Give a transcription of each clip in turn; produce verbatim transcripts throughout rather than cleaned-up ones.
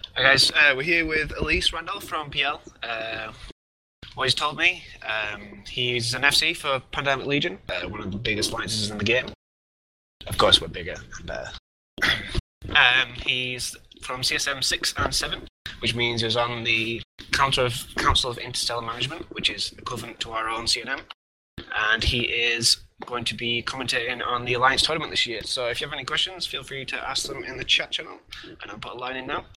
Hi guys, uh, we're here with Elise Randolph from P L. Uh, what he's told me, um, he's an F C for Pandemic Legion, uh, one of the biggest alliances in the game. Of course, we're bigger and better. um, he's from C S M six and seven, which means he's on the Council of, Council of Interstellar Management, which is equivalent to our own C N M. And he is going to be commentating on the Alliance tournament this year. So if you have any questions, feel free to ask them in the chat channel, and I'll put a line in now.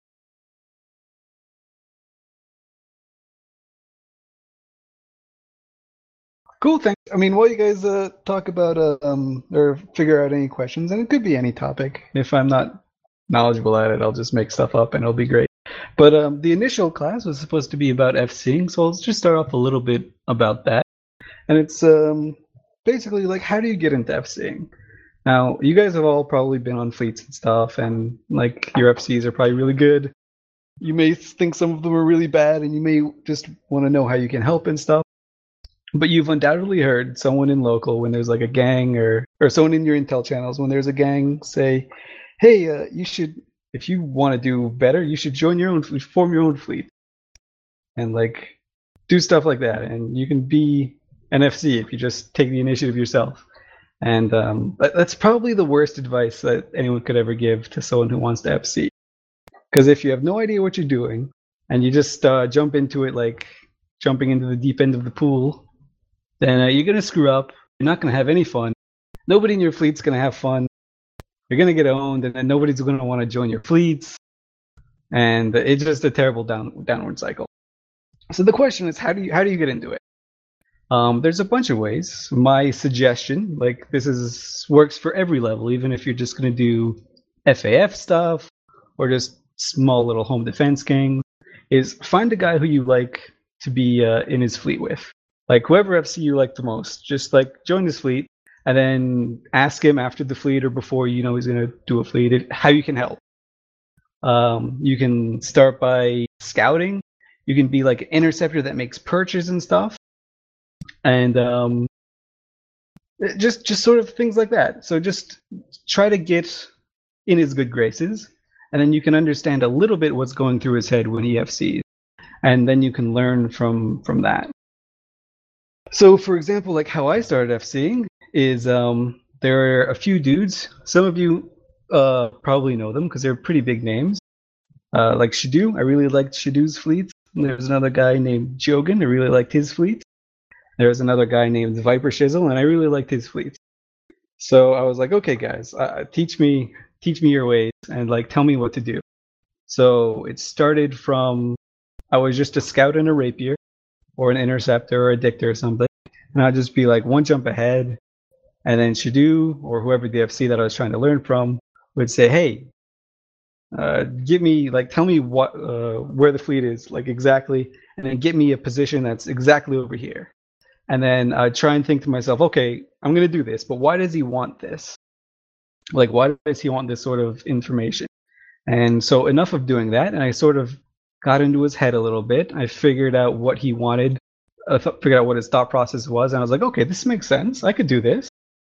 Cool, thanks. I mean, while you guys uh, talk about uh, um, or figure out any questions, and it could be any topic. If I'm not knowledgeable at it, I'll just make stuff up and it'll be great. But um, the initial class was supposed to be about FCing, so let's just start off a little bit about that. And it's um, basically like, how do you get into FCing? Now, you guys have all probably been on fleets and stuff, and like your F Cs are probably really good. You may think some of them are really bad, and you may just want to know how you can help and stuff. But you've undoubtedly heard someone in local when there's like a gang or or someone in your intel channels when there's a gang say, "Hey, uh, you should if you want to do better, you should join your own fleet, form your own fleet, and like do stuff like that, and you can be an F C if you just take the initiative yourself." And um, that's probably the worst advice that anyone could ever give to someone who wants to F C, because if you have no idea what you're doing and you just uh, jump into it like jumping into the deep end of the pool, then uh, you're going to screw up. You're not going to have any fun. Nobody in your fleet's going to have fun. You're going to get owned, and then nobody's going to want to join your fleets. And it's just a terrible down, downward cycle. So the question is, how do you how do you get into it? Um, there's a bunch of ways. My suggestion, like this is works for every level, even if you're just going to do F A F stuff or just small little home defense gangs, is find a guy who you like to be uh, in his fleet with. Like whoever F C you like the most, just like join this fleet and then ask him after the fleet or before you know he's going to do a fleet how you can help. Um, you can start by scouting. You can be like an interceptor that makes perches and stuff. And um, just just sort of things like that. So just try to get in his good graces, and then you can understand a little bit what's going through his head when he F Cs. And then you can learn from from that. So, for example, like how I started FCing is um, there are a few dudes. Some of you uh, probably know them because they're pretty big names. Uh, like Shadu, I really liked Shadu's fleet. There's another guy named Jogan, I really liked his fleet. There's another guy named Viper Shizzle, and I really liked his fleet. So I was like, okay, guys, uh, teach me, teach me your ways, and like tell me what to do. So it started from I was just a scout and a rapier, or an interceptor or a dictor or something, and I'd just be like one jump ahead, and then Shadu or whoever the F C that I was trying to learn from would say, hey, uh, give me like tell me what uh, where the fleet is like exactly, and then get me a position that's exactly over here. And then I'd try and think to myself, okay, I'm gonna do this, but why does he want this? Like, why does he want this sort of information? And so enough of doing that, and I sort of got into his head a little bit. I figured out what he wanted, I th- figured out what his thought process was, and I was like, okay, this makes sense. I could do this.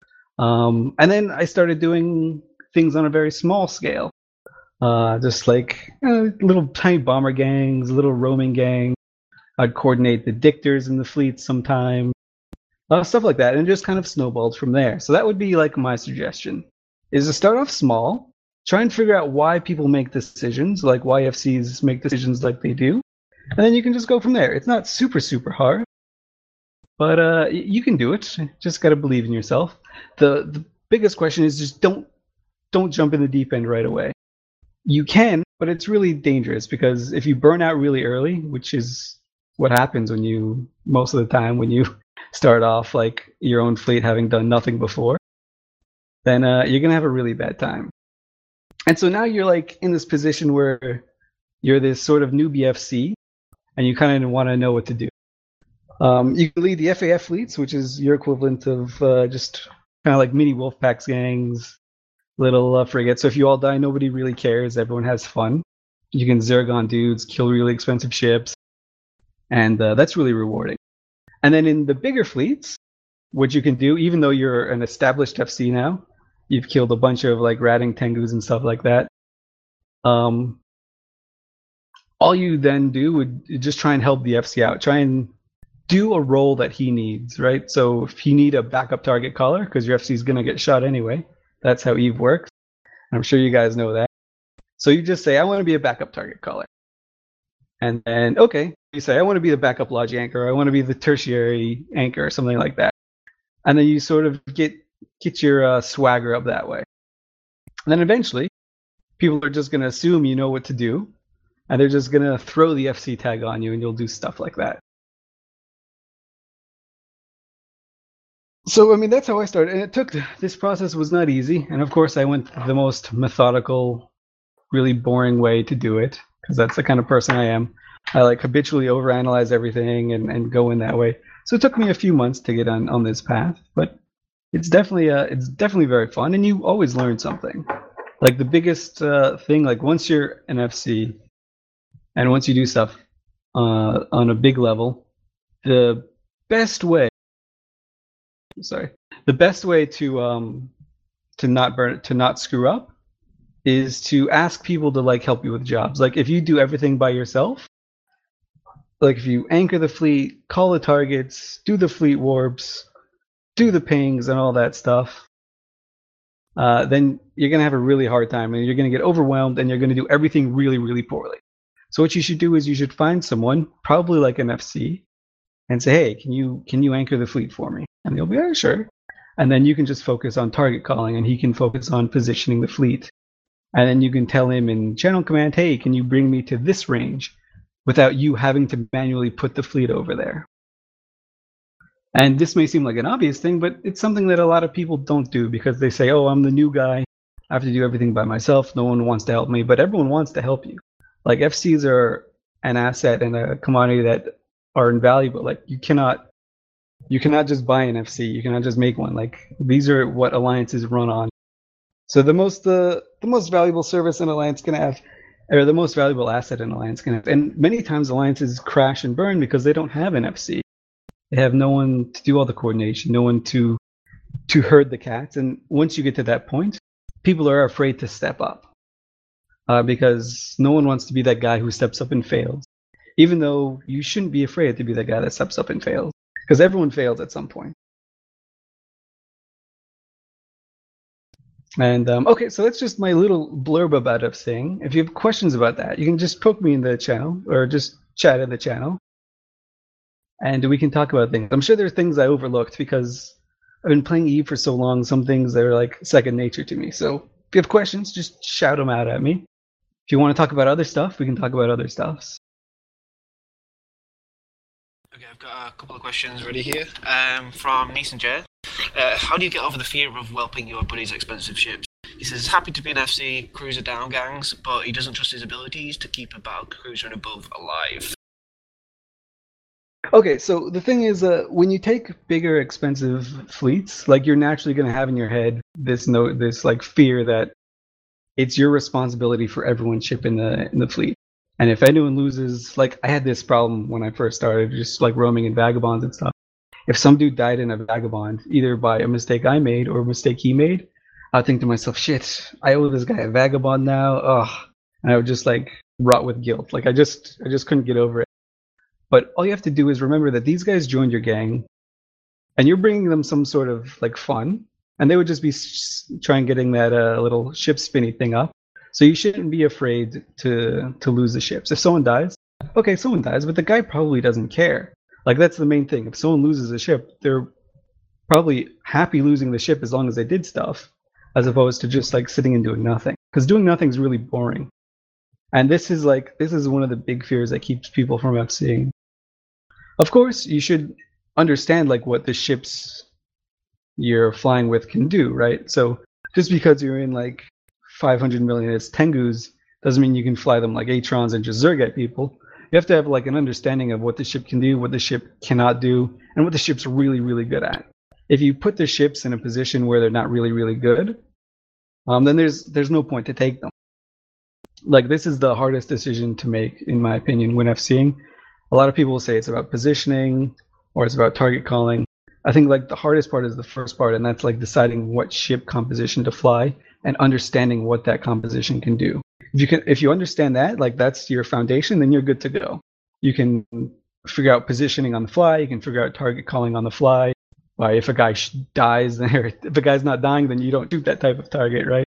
Um, and then I started doing things on a very small scale, uh, just like uh, little tiny bomber gangs, little roaming gangs. I'd coordinate the dictors in the fleet sometime, uh, stuff like that, and it just kind of snowballed from there. So that would be like my suggestion: is to start off small. Try and figure out why people make decisions, like why F Cs make decisions like they do, and then you can just go from there. It's not super, super hard, but uh, you can do it. Just got to believe in yourself. The the biggest question is just don't don't jump in the deep end right away. You can, but it's really dangerous because if you burn out really early, which is what happens when you most of the time when you start off like your own fleet having done nothing before, then uh, you're gonna have a really bad time. And so now you're like in this position where you're this sort of newbie F C, and you kind of want to know what to do. Um, you can lead the F A F fleets, which is your equivalent of uh, just kind of like mini Wolfpacks gangs, little uh, frigates. So if you all die, nobody really cares. Everyone has fun. You can Zergon dudes, kill really expensive ships, and uh, that's really rewarding. And then in the bigger fleets, what you can do, even though you're an established F C now, you've killed a bunch of like ratting tengus and stuff like that. Um, all you then do would just try and help the F C out. Try and do a role that he needs, right? So if you need a backup target caller, because your F C is going to get shot anyway, that's how Eve works. I'm sure you guys know that. So you just say, I want to be a backup target caller. And then, okay, you say, I want to be the backup Logi anchor, or I want to be the tertiary anchor, or something like that. And then you sort of get get your uh, swagger up that way. And then eventually, people are just going to assume you know what to do, and they're just going to throw the F C tag on you, and you'll do stuff like that. So, I mean, that's how I started. And it took, this process was not easy. And of course, I went the most methodical, really boring way to do it, because that's the kind of person I am. I like habitually overanalyze everything and, and go in that way. So it took me a few months to get on, on this path, but it's definitely uh, it's definitely very fun, and you always learn something. Like the biggest uh, thing, like once you're an F C, and once you do stuff uh, on a big level, the best way, sorry, the best way to um to not burn to not screw up is to ask people to like help you with jobs. Like if you do everything by yourself, like if you anchor the fleet, call the targets, do the fleet warps, do the pings and all that stuff, uh, then you're going to have a really hard time, and you're going to get overwhelmed, and you're going to do everything really, really poorly. So what you should do is you should find someone, probably like an F C, and say, hey, can you can you anchor the fleet for me? And they'll be, oh, sure. And then you can just focus on target calling, and he can focus on positioning the fleet. And then you can tell him in channel command, hey, can you bring me to this range, without you having to manually put the fleet over there. And this may seem like an obvious thing, but it's something that a lot of people don't do, because they say, oh, I'm the new guy, I have to do everything by myself, no one wants to help me. But everyone wants to help you. Like F Cs are an asset and a commodity that are invaluable. Like you cannot you cannot just buy an F C, you cannot just make one. Like these are what alliances run on. So the most uh, the most valuable service an alliance can have, or the most valuable asset an alliance can have. And many times alliances crash and burn because they don't have an F C. They have no one to do all the coordination, no one to to herd the cats. And once you get to that point, people are afraid to step up. Uh, because no one wants to be that guy who steps up and fails. Even though you shouldn't be afraid to be that guy that steps up and fails. Because everyone fails at some point. And, um, okay, so that's just my little blurb about UpSing. If you have questions about that, you can just poke me in the channel, or just chat in the channel. And we can talk about things. I'm sure there are things I overlooked, because I've been playing Eve for so long, some things that are like second nature to me. So if you have questions, just shout them out at me. If you want to talk about other stuff, we can talk about other stuff. Okay, I've got a couple of questions ready here. Um, from Neeson J. Uh, how do you get over the fear of whelping your buddy's expensive ships? He says, happy to be an F C cruiser down gangs, but he doesn't trust his abilities to keep a battle cruiser and above alive. Okay, so the thing is, uh, when you take bigger, expensive fleets, like you're naturally going to have in your head this note, this like fear that it's your responsibility for everyone's ship in the in the fleet. And if anyone loses, like I had this problem when I first started, just like roaming in vagabonds and stuff. If some dude died in a vagabond, either by a mistake I made or a mistake he made, I'd think to myself, shit, I owe this guy a vagabond now. Ugh. And I would just like rot with guilt. Like I just I just couldn't get over it. But all you have to do is remember that these guys joined your gang, and you're bringing them some sort of like fun. And they would just be s- trying getting that uh, little ship spinny thing up. So you shouldn't be afraid to to lose the ships. If someone dies, okay, someone dies, but the guy probably doesn't care. Like that's the main thing. If someone loses a ship, they're probably happy losing the ship as long as they did stuff, as opposed to just like sitting and doing nothing. Because doing nothing is really boring. And this is like this is one of the big fears that keeps people from FCing. Of course, you should understand like what the ships you're flying with can do, right? So just because you're in like five hundred million as Tengus doesn't mean you can fly them like Atrons and just Zerg at people. You have to have like an understanding of what the ship can do, what the ship cannot do, and what the ship's really, really good at. If you put the ships in a position where they're not really, really good, um, then there's there's no point to take them. Like this is the hardest decision to make, in my opinion, when FCing. A lot of people will say it's about positioning or it's about target calling. I think like the hardest part is the first part, and that's like deciding what ship composition to fly and understanding what that composition can do. If you can, if you understand that, like that's your foundation, then you're good to go. You can figure out positioning on the fly. You can figure out target calling on the fly. Why, if a guy sh- dies, or if a guy's not dying, then you don't shoot that type of target, right?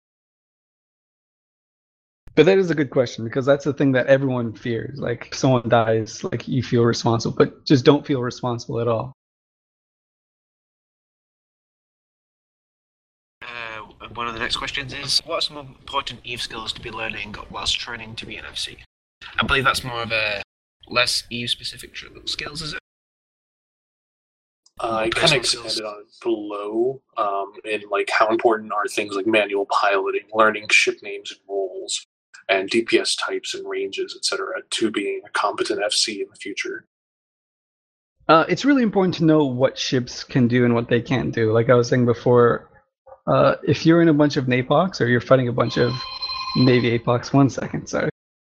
But that is a good question because that's the thing that everyone fears. Like, if someone dies, like you feel responsible, but just don't feel responsible at all. Uh, one of the next questions is, what are some important EVE skills to be learning whilst training to be an F C? I believe that's more of a less EVE specific skills, is it? Uh, I kind of expanded on it below, um, in like how important are things like manual piloting, learning ship names and roles, and D P S types and ranges, et cetera, to being a competent F C in the future. Uh, it's really important to know what ships can do and what they can't do. Like I was saying before, uh, if you're in a bunch of NAPOCs or you're fighting a bunch of Navy A P O Cs, one second, sorry.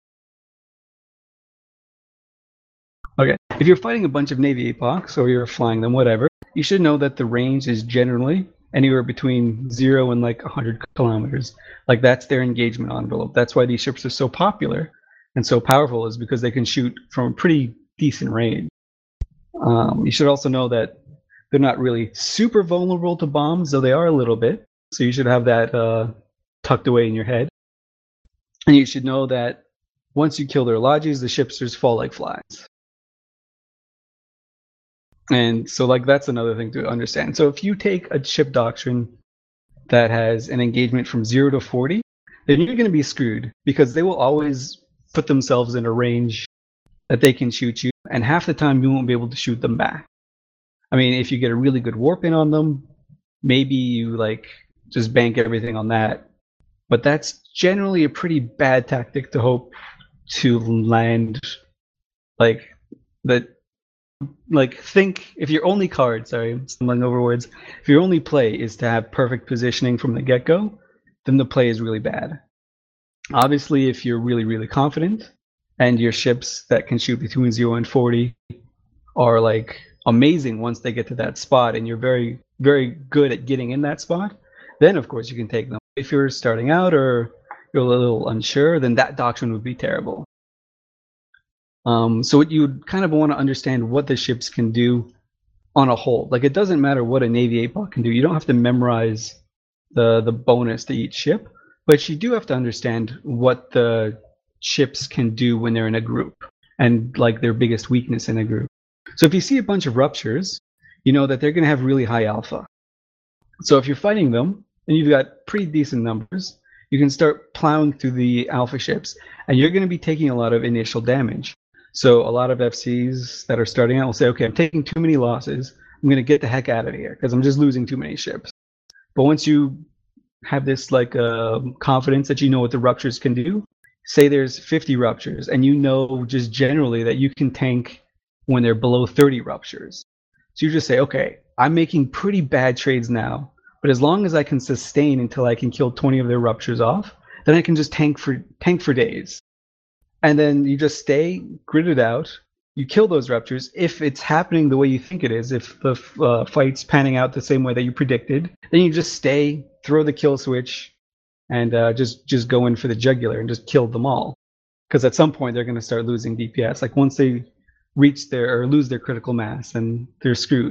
Okay, if you're fighting a bunch of Navy A P O Cs or you're flying them, whatever, you should know that the range is generally anywhere between zero and like one hundred kilometers. Like that's their engagement envelope. That's why these ships are so popular and so powerful, is because they can shoot from a pretty decent range. Um, you should also know that they're not really super vulnerable to bombs, though they are a little bit. So you should have that uh, tucked away in your head. And you should know that once you kill their lodges, the ships just fall like flies. And so like that's another thing to understand. So if you take a ship doctrine that has an engagement from zero to forty, then you're going to be screwed because they will always put themselves in a range that they can shoot you, and half the time you won't be able to shoot them back. I mean, if you get a really good warp in on them, maybe you like just bank everything on that. But that's generally a pretty bad tactic to hope to land like that. Like think if your only card, sorry, I'm stumbling over words. If your only play is to have perfect positioning from the get-go, then the play is really bad. Obviously, if you're really, really confident and your ships that can shoot between zero and forty are like amazing once they get to that spot and you're very, very good at getting in that spot, then of course you can take them. If you're starting out or you're a little unsure, then that doctrine would be terrible. Um, so what you'd kind of want to understand what the ships can do on a whole. Like it doesn't matter what a Navy A P O C can do. You don't have to memorize the the bonus to each ship, but you do have to understand what the ships can do when they're in a group and like their biggest weakness in a group. So if you see a bunch of ruptures, you know that they're going to have really high alpha. So if you're fighting them and you've got pretty decent numbers, you can start plowing through the alpha ships and you're going to be taking a lot of initial damage. So a lot of F Cs that are starting out will say, okay, I'm taking too many losses. I'm going to get the heck out of here because I'm just losing too many ships. But once you have this like uh, confidence that you know what the ruptures can do, say there's fifty ruptures and you know just generally that you can tank when they're below thirty ruptures. So you just say, okay, I'm making pretty bad trades now, but as long as I can sustain until I can kill twenty of their ruptures off, then I can just tank for tank for days. And then you just stay, grid it out, you kill those ruptures. If it's happening the way you think it is, if the uh, fight's panning out the same way that you predicted, then you just stay, throw the kill switch, and uh, just, just go in for the jugular and just kill them all. Because at some point they're going to start losing D P S. Like once they reach their, or lose their critical mass, and they're screwed.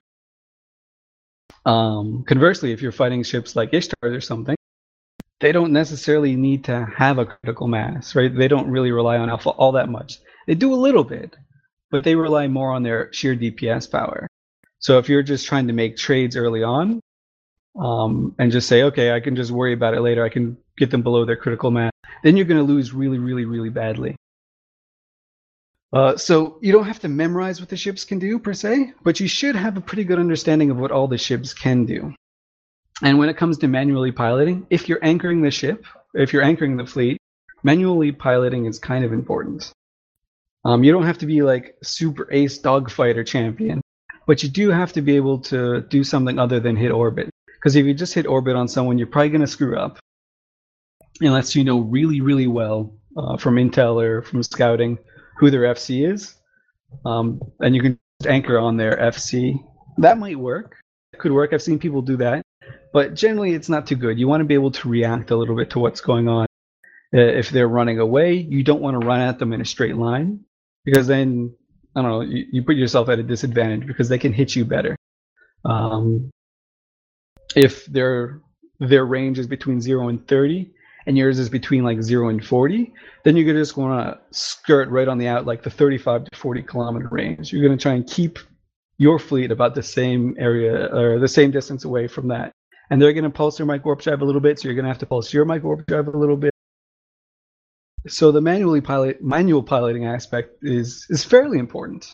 Um, conversely, if you're fighting ships like Ishtar or something, they don't necessarily need to have a critical mass, right? They don't really rely on alpha all that much. They do a little bit, but they rely more on their sheer D P S power. So if you're just trying to make trades early on, um, and just say, okay, I can just worry about it later, I can get them below their critical mass, then you're going to lose really, really, really badly. Uh, so you don't have to memorize what the ships can do per se, but you should have a pretty good understanding of what all the ships can do. And when it comes to manually piloting, if you're anchoring the ship, if you're anchoring the fleet, manually piloting is kind of important. Um, you don't have to be like super ace dogfighter champion, but you do have to be able to do something other than hit orbit. Because if you just hit orbit on someone, you're probably going to screw up. Unless you know really, really well uh, from intel or from scouting who their F C is. Um, and you can just anchor on their F C. That might work. It could work. I've seen people do that. But generally, it's not too good. You want to be able to react a little bit to what's going on. Uh, if they're running away, you don't want to run at them in a straight line, because then, I don't know, you, you put yourself at a disadvantage because they can hit you better. Um, if their their range is between zero and thirty, and yours is between like zero and forty, then you're just going to skirt right on the out, like the thirty-five to forty kilometer range. You're going to try and keep your fleet about the same area or the same distance away from that. And they're going to pulse their micro warp drive a little bit, so you're going to have to pulse your micro warp drive a little bit. So the manually pilot, manual piloting aspect is is fairly important.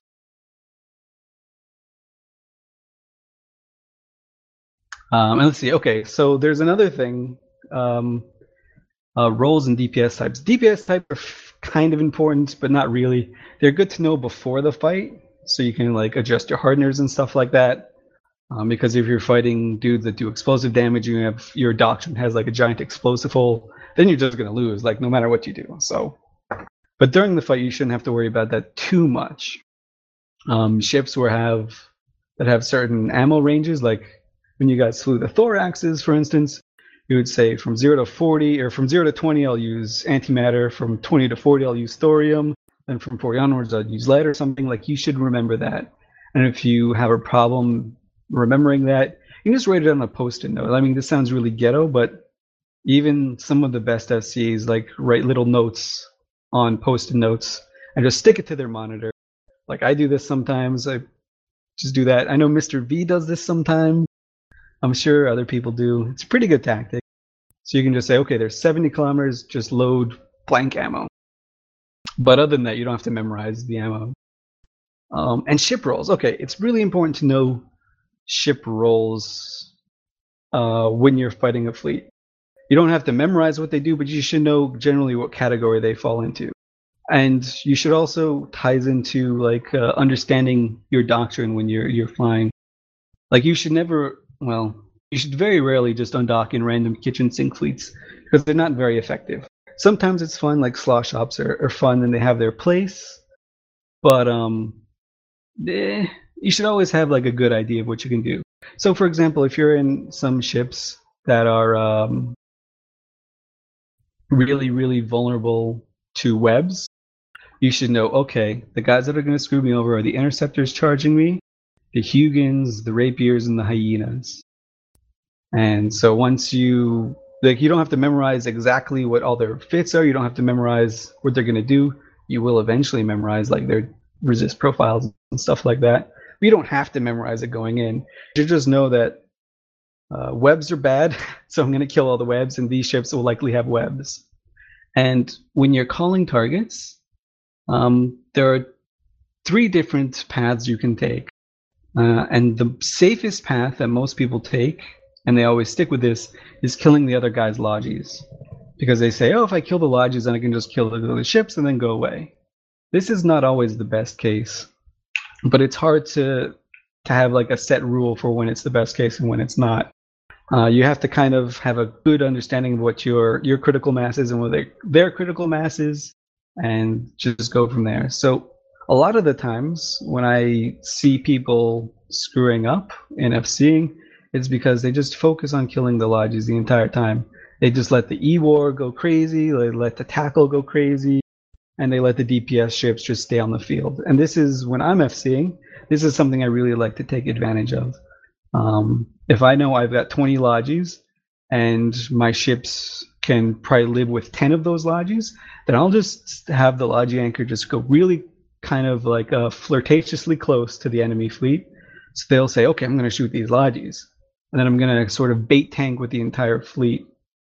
Um, and let's see. Okay, so there's another thing. Um, uh, roles and D P S types. D P S types are f- kind of important, but not really. They're good to know before the fight, so you can like adjust your hardeners and stuff like that. Um, because if you're fighting dudes that do explosive damage, you have your doctrine has like a giant explosive hole, then you're just gonna lose, like no matter what you do. So, but during the fight, you shouldn't have to worry about that too much. Um, ships will have that have certain ammo ranges, like when you guys flew the thoraxes, for instance, you would say from zero to forty, or from zero to twenty, I'll use antimatter. From twenty to forty, I'll use thorium. And from forty onwards, I'll use lead or something. Like, you should remember that. And if you have a problem remembering that, you can just write it on a post-it note. I mean, this sounds really ghetto, but even some of the best F C Es like write little notes on post-it notes and just stick it to their monitor. Like, I do this sometimes. I just do that. I know Mister V does this sometimes. I'm sure other people do. It's a pretty good tactic. So you can just say, okay, there's seventy kilometers, just load blank ammo. But other than that, you don't have to memorize the ammo. Um, and ship rolls. Okay, it's really important to know ship rolls uh, when you're fighting a fleet. You don't have to memorize what they do, but you should know generally what category they fall into. And you should also ties into like uh, understanding your doctrine when you're you're flying. Like, you should never, well, you should very rarely just undock in random kitchen sink fleets because they're not very effective. Sometimes it's fun, like slosh shops are, are fun and they have their place, but um, eh, you should always have like a good idea of what you can do. So, for example, if you're in some ships that are um, really, really vulnerable to webs, you should know, okay, the guys that are going to screw me over are the interceptors charging me, the Hugins, the rapiers, and the hyenas. And so once you, like, you don't have to memorize exactly what all their fits are. You don't have to memorize what they're going to do. You will eventually memorize like their resist profiles and stuff like that. But you don't have to memorize it going in. You just know that uh, webs are bad, so I'm going to kill all the webs, and these ships will likely have webs. And when you're calling targets, um, there are three different paths you can take. Uh, and the safest path that most people take, and they always stick with this, is killing the other guy's lodges. Because they say, oh, if I kill the lodges, then I can just kill the, the ships and then go away. This is not always the best case. But it's hard to to have like a set rule for when it's the best case and when it's not. Uh, you have to kind of have a good understanding of what your, your critical mass is and what they, their critical mass is, and just go from there. So a lot of the times when I see people screwing up in FCing, it's because they just focus on killing the lodges the entire time. They just let the E-War go crazy, they let the tackle go crazy, and they let the D P S ships just stay on the field. And this is, when I'm FCing, this is something I really like to take advantage of. Um, if I know I've got twenty lodges, and my ships can probably live with ten of those lodges, then I'll just have the Logi anchor just go really kind of like uh, flirtatiously close to the enemy fleet. So they'll say, okay, I'm going to shoot these lodges. And then I'm going to sort of bait tank with the entire fleet,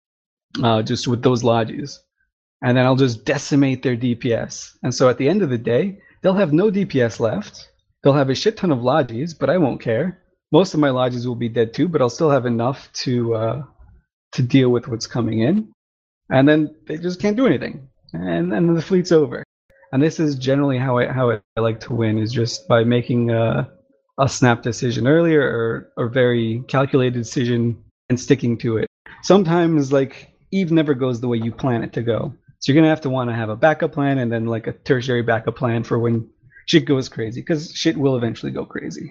uh, just with those lodges. And then I'll just decimate their D P S. And so at the end of the day, they'll have no D P S left. They'll have a shit ton of lodges, but I won't care. Most of my lodges will be dead too, but I'll still have enough to uh, to deal with what's coming in. And then they just can't do anything. And then the fleet's over. And this is generally how I how I like to win, is just by making a, a snap decision earlier, or a very calculated decision and sticking to it. Sometimes, like, Eve never goes the way you plan it to go. So you're going to have to want to have a backup plan, and then like a tertiary backup plan for when shit goes crazy, because shit will eventually go crazy.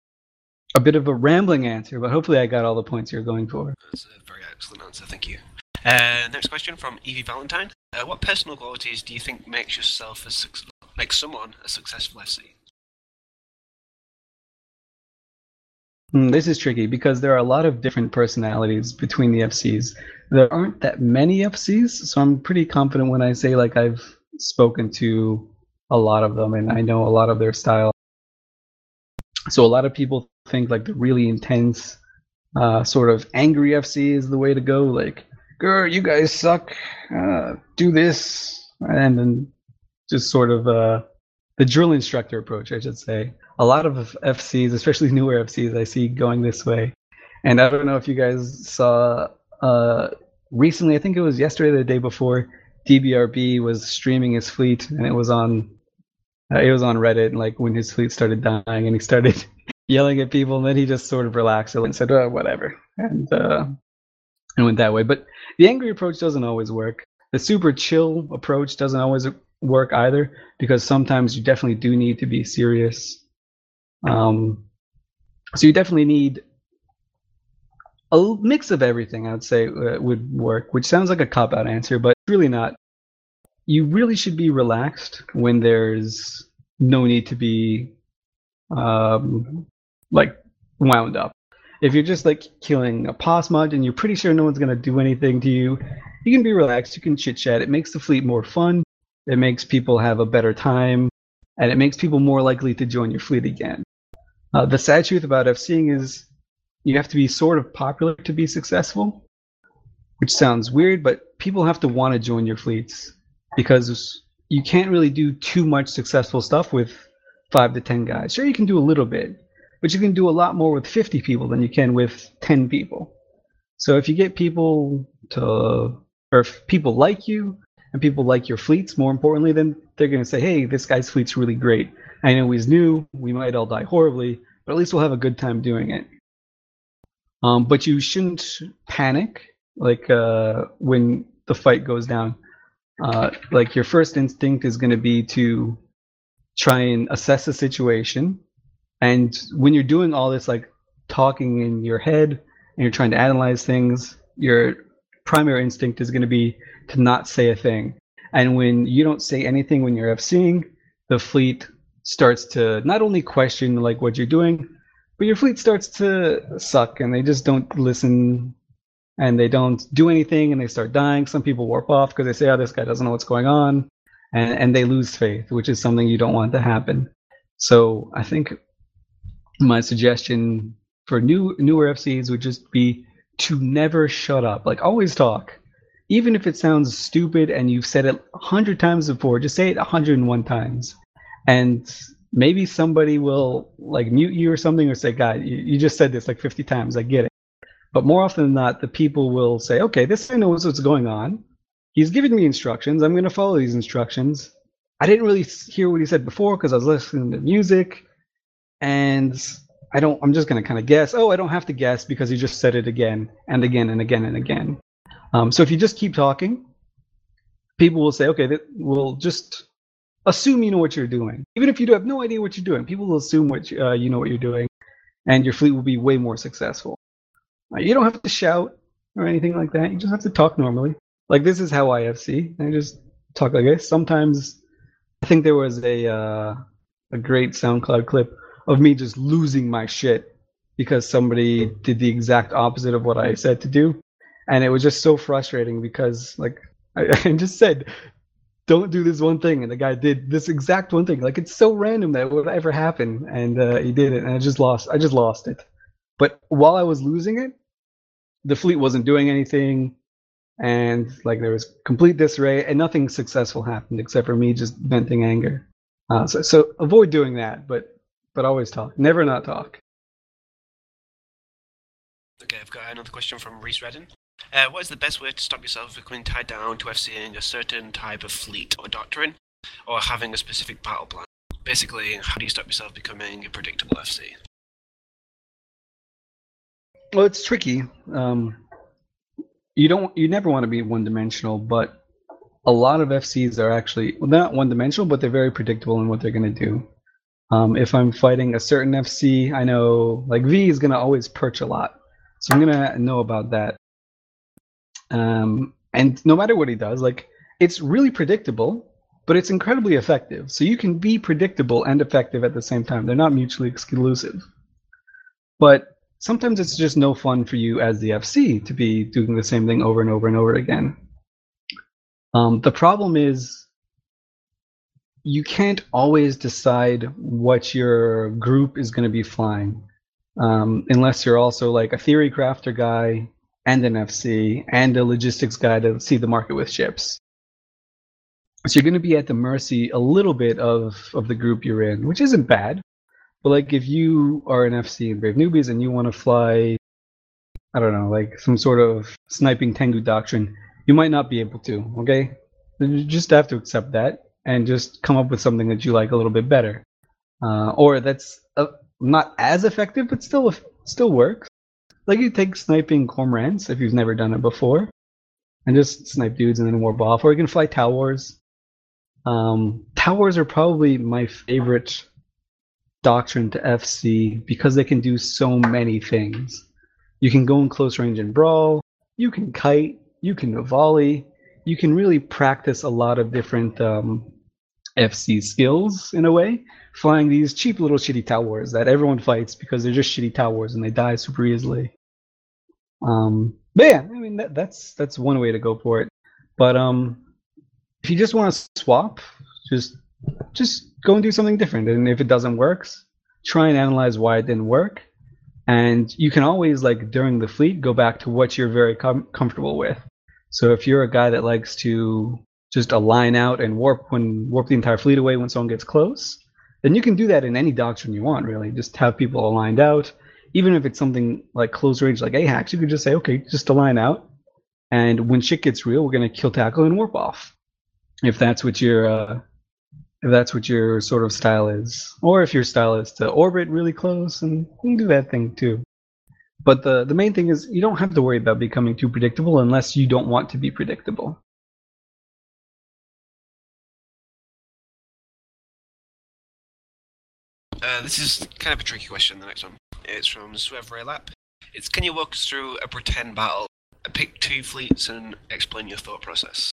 A bit of a rambling answer, but hopefully I got all the points you're going for. That's a very excellent answer, thank you. Uh, next question from Evie Valentine. Uh, what personal qualities do you think makes yourself a suc- make someone a successful F C? Hmm, this is tricky because there are a lot of different personalities between the F Cs. There aren't that many F Cs, so I'm pretty confident when I say like I've spoken to a lot of them and I know a lot of their style. So a lot of people think like the really intense, uh, sort of angry F C is the way to go. Like, "Grr, you guys suck. Uh, do this," and then just sort of uh, the drill instructor approach, I should say. A lot of F Cs, especially newer F Cs, I see going this way. And I don't know if you guys saw uh, recently, I think it was yesterday or the day before, D B R B was streaming his fleet, and it was on uh, it was on Reddit, like when his fleet started dying, and he started yelling at people, and then he just sort of relaxed and said, oh, whatever, and uh, and went that way. But the angry approach doesn't always work. The super chill approach doesn't always work either, because sometimes you definitely do need to be serious. Um, so you definitely need a mix of everything, I would say, uh, would work, which sounds like a cop-out answer, but it's really not. You really should be relaxed when there's no need to be um, like wound up. If you're just like killing a Posmod and you're pretty sure no one's going to do anything to you, you can be relaxed, you can chit-chat. It makes the fleet more fun, it makes people have a better time, and it makes people more likely to join your fleet again. Uh, the sad truth about FCing is you have to be sort of popular to be successful, which sounds weird, but people have to want to join your fleets, because you can't really do too much successful stuff with five to ten guys. Sure, you can do a little bit, but you can do a lot more with fifty people than you can with ten people. So if you get people to, or if people like you, and people like your fleets, more importantly, then they're going to say, hey, this guy's fleet's really great. I know he's new, we might all die horribly, but at least we'll have a good time doing it. Um, but you shouldn't panic, like uh, when the fight goes down. Uh, like your first instinct is going to be to try and assess the situation. And when you're doing all this, like talking in your head and you're trying to analyze things, your primary instinct is going to be to not say a thing. And when you don't say anything when you're FCing, the fleet starts to not only question like what you're doing, but your fleet starts to suck and they just don't listen and they don't do anything and they start dying. Some people warp off because they say, oh, this guy doesn't know what's going on. And, and they lose faith, which is something you don't want to happen. So I think my suggestion for new newer F Cs would just be to never shut up. Like, always talk. Even if it sounds stupid and you've said it a hundred times before, just say it a hundred and one times. And maybe somebody will like mute you or something or say, God, you, you just said this like fifty times. I get it. But more often than not, the people will say, okay, this guy knows what's going on. He's giving me instructions. I'm going to follow these instructions. I didn't really hear what he said before because I was listening to music. And I don't, I'm just going to kind of guess. Oh, I don't have to guess because he just said it again and again and again and again. Um, so if you just keep talking, people will say, okay, that, we'll just assume you know what you're doing. Even if you have no idea what you're doing, people will assume what you, uh, you know what you're doing, and your fleet will be way more successful. Uh, you don't have to shout or anything like that. You just have to talk normally. Like, this is how I F C. I just talk like this. Sometimes, I think there was a uh, a great SoundCloud clip of me just losing my shit because somebody did the exact opposite of what I said to do. And it was just so frustrating because, like, I, I just said, don't do this one thing. And the guy did this exact one thing. Like, it's so random that it would ever happen. And uh, he did it. And I just lost. I just lost it. But while I was losing it, the fleet wasn't doing anything. And, like, there was complete disarray. And nothing successful happened except for me just venting anger. Uh, so, so avoid doing that. But, but always talk. Never not talk. Okay, I've got another question from Reese Redden. Uh, what is the best way to stop yourself becoming tied down to FCing a certain type of fleet or doctrine, or having a specific battle plan? Basically, how do you stop yourself becoming a predictable F C? Well, it's tricky. Um, you don't, you never want to be one-dimensional, but a lot of F Cs are actually, well, they're not one-dimensional, but they're very predictable in what they're going to do. Um, if I'm fighting a certain F C, I know, like, V is going to always perch a lot, so I'm going to know about that. Um, and no matter what he does, like it's really predictable, but it's incredibly effective. So you can be predictable and effective at the same time. They're not mutually exclusive. But sometimes it's just no fun for you as the F C to be doing the same thing over and over and over again. Um, the problem is you can't always decide what your group is going to be flying, um, unless you're also like a theory crafter guy and an F C and a logistics guy to see the market with ships. So you're going to be at the mercy a little bit of, of the group you're in, which isn't bad. But like if you are an F C in Brave Newbies and you want to fly, I don't know, like some sort of sniping Tengu doctrine, you might not be able to, okay? You just have to accept that and just come up with something that you like a little bit better. Uh, or that's uh, not as effective, but still still works. Like you take sniping Cormorants if you've never done it before, and just snipe dudes and then warp off. Or you can fly Tau Wars. Um, Tau Wars are probably my favorite doctrine to F C because they can do so many things. You can go in close range and brawl, you can kite, you can volley, you can really practice a lot of different um, F C skills in a way, flying these cheap little shitty Tau Wars that everyone fights because they're just shitty Tau Wars and they die super easily. Um, but yeah, I mean that, that's that's one way to go for it. But um, if you just want to swap, just just go and do something different. And if it doesn't work, try and analyze why it didn't work. And you can always, like during the fleet, go back to what you're very com- comfortable with. So if you're a guy that likes to just align out and warp when warp the entire fleet away when someone gets close, then you can do that in any doctrine you want, really. Just have people aligned out. Even if it's something like close range, like A HAX, you could just say, okay, just align out. And when shit gets real, we're going to kill, tackle, and warp off. If that's what your uh, if that's what your sort of style is, or if your style is to orbit really close, and you can do that thing too. But the the main thing is you don't have to worry about becoming too predictable unless you don't want to be predictable. Uh, this is kind of a tricky question, the next one. It's from Swev Raylap. It's, can you walk us through a pretend battle, pick two fleets, and explain your thought process?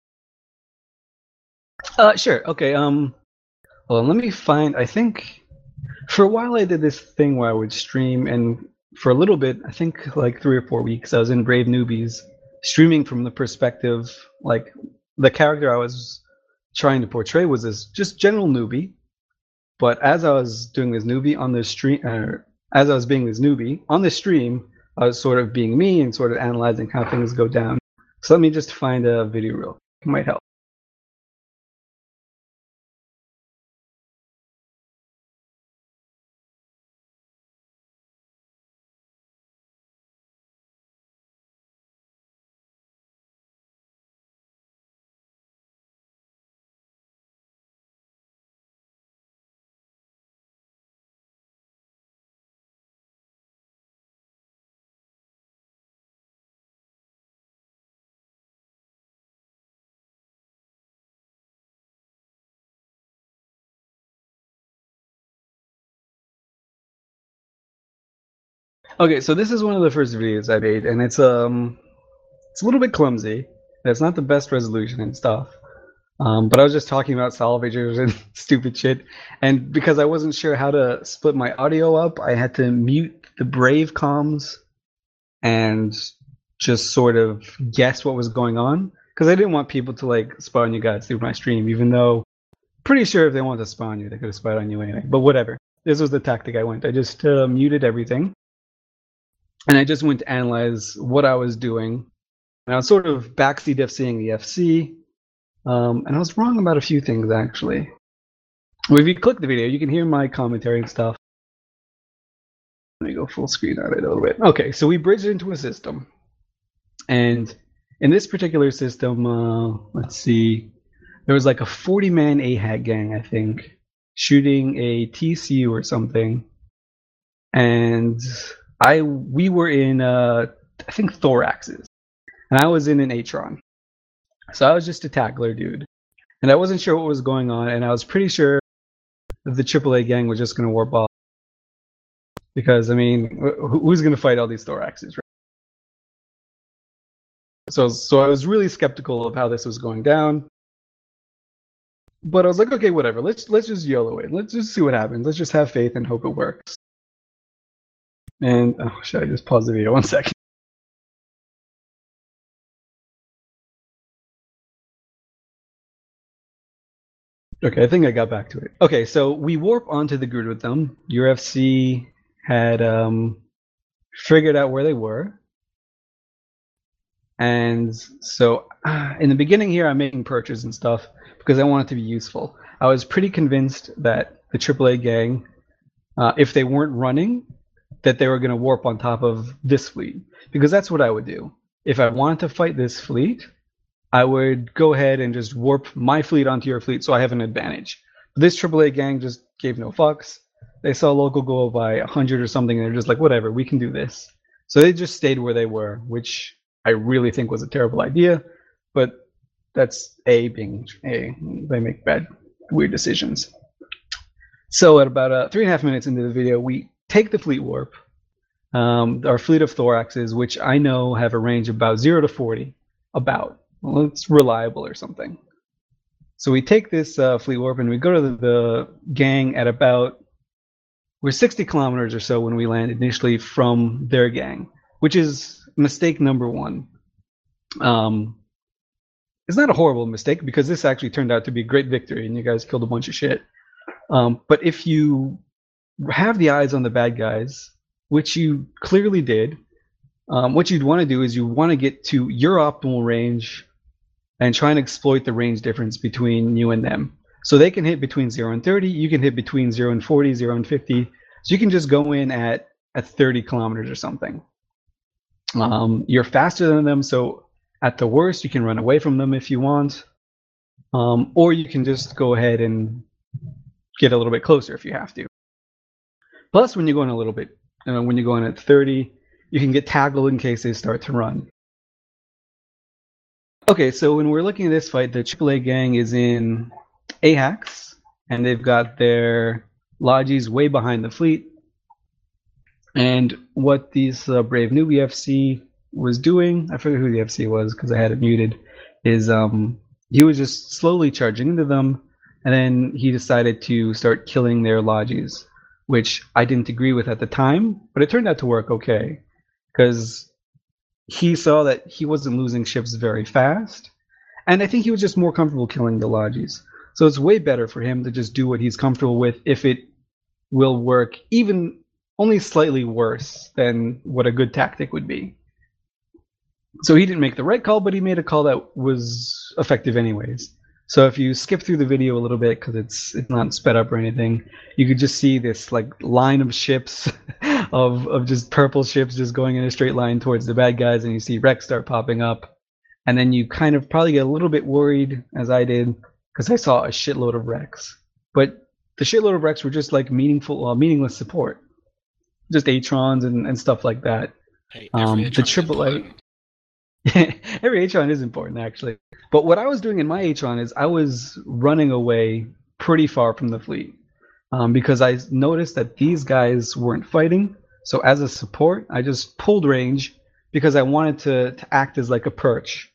Uh, sure. Okay. Um, well, let me find. I think for a while I did this thing where I would stream, and for a little bit, I think like three or four weeks, I was in Brave Newbies, streaming from the perspective, like the character I was trying to portray was this just general newbie. But as I was doing this newbie on the stream, uh, as I was being this newbie on the stream, I was sort of being me and sort of analyzing how things go down. So let me just find a video real quick. It might help. Okay, so this is one of the first videos I made, and it's um, it's a little bit clumsy. And it's not the best resolution and stuff. Um, but I was just talking about salvagers and stupid shit, and because I wasn't sure how to split my audio up, I had to mute the Brave comms and just sort of guess what was going on, because I didn't want people to like spy on you guys through my stream, even though pretty sure if they wanted to spy on you, they could have spied on you anyway. But whatever. This was the tactic I went. I just uh, muted everything. And I just went to analyze what I was doing. And I was sort of backseat FCing the F C. Um, and I was wrong about a few things, actually. Well, if you click the video, you can hear my commentary and stuff. Let me go full screen on it a little bit. Okay, so we bridged into a system. And in this particular system, uh, let's see, there was like a forty-man A HAC gang, I think, shooting a T C U or something. And I we were in, uh, I think, Thoraxes. And I was in an Atron. So I was just a tackler dude. And I wasn't sure what was going on, and I was pretty sure that the triple A gang was just going to warp off. Because, I mean, who's going to fight all these Thoraxes, right? So so I was really skeptical of how this was going down. But I was like, okay, whatever. Let's let's just YOLO it. Let's just see what happens. Let's just have faith and hope it works. And oh, should I just pause the video one second? Okay, I think I got back to it. Okay, so we warp onto the grid with them. Your F C had um, figured out where they were. And so uh, in the beginning here, I'm making purchases and stuff because I want it to be useful. I was pretty convinced that the triple A gang, uh, if they weren't running, that they were going to warp on top of this fleet. Because that's what I would do. If I wanted to fight this fleet, I would go ahead and just warp my fleet onto your fleet so I have an advantage. But this triple A gang just gave no fucks. They saw local go by one hundred or something, and they're just like, whatever, we can do this. So they just stayed where they were, which I really think was a terrible idea. But that's A being A. They make bad, weird decisions. So at about uh, three and a half minutes into the video, we take the fleet warp. Um, our fleet of thoraxes, which I know have a range of about zero to forty. About. Well, it's reliable or something. So we take this uh, fleet warp and we go to the, the gang at about, we're sixty kilometers or so when we land initially from their gang, which is mistake number one. Um, it's not a horrible mistake because this actually turned out to be a great victory and you guys killed a bunch of shit. Um, but if you have the eyes on the bad guys, which you clearly did, um, what you'd want to do is you want to get to your optimal range and try and exploit the range difference between you and them. So they can hit between zero and thirty, you can hit between zero and forty, zero and fifty. So you can just go in at, at thirty kilometers or something. Um, you're faster than them, so at the worst, you can run away from them if you want. Um, or you can just go ahead and get a little bit closer if you have to. Plus, when you're going a little bit, you know, when you're going at thirty, you can get tackled in case they start to run. Okay, so when we're looking at this fight, the triple A gang is in A HAX, and they've got their Logis way behind the fleet. And what these uh, Brave Newbie F C was doing, I forget who the F C was because I had it muted, is um, he was just slowly charging into them, and then he decided to start killing their Logis, which I didn't agree with at the time, but it turned out to work okay, because he saw that he wasn't losing ships very fast, and I think he was just more comfortable killing the Logis. So it's way better for him to just do what he's comfortable with if it will work, even only slightly worse than what a good tactic would be. So he didn't make the right call, but he made a call that was effective anyways. So if you skip through the video a little bit, because it's it's not sped up or anything, you could just see this like line of ships, of of just purple ships just going in a straight line towards the bad guys, and you see wrecks start popping up, and then you kind of probably get a little bit worried, as I did, because I saw a shitload of wrecks. But the shitload of wrecks were just like meaningful, uh, meaningless support, just Atrons and, and stuff like that. Hey, um, the triple A. Every Atron is important, actually. But what I was doing in my Atron is I was running away pretty far from the fleet, um, because I noticed that these guys weren't fighting. So as a support, I just pulled range because I wanted to, to act as like a perch.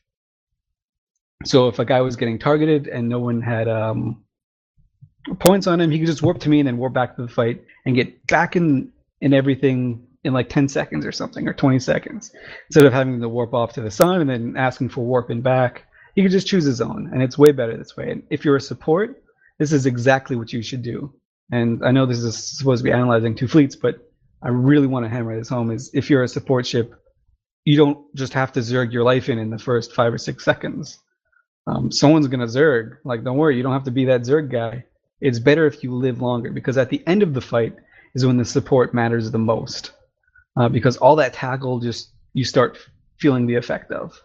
So if a guy was getting targeted and no one had um, points on him, he could just warp to me and then warp back to the fight and get back in, in everything in like ten seconds or something, or twenty seconds. Instead of having to warp off to the sun and then asking for warping back, he could just choose his own, and it's way better this way. And if you're a support, this is exactly what you should do. And I know this is supposed to be analyzing two fleets, but I really want to hammer this home, is if you're a support ship, you don't just have to Zerg your life in in the first five or six seconds. Um, someone's going to Zerg. Like, don't worry, you don't have to be that Zerg guy. It's better if you live longer, because at the end of the fight is when the support matters the most. Uh, because all that tackle just you start feeling the effect of.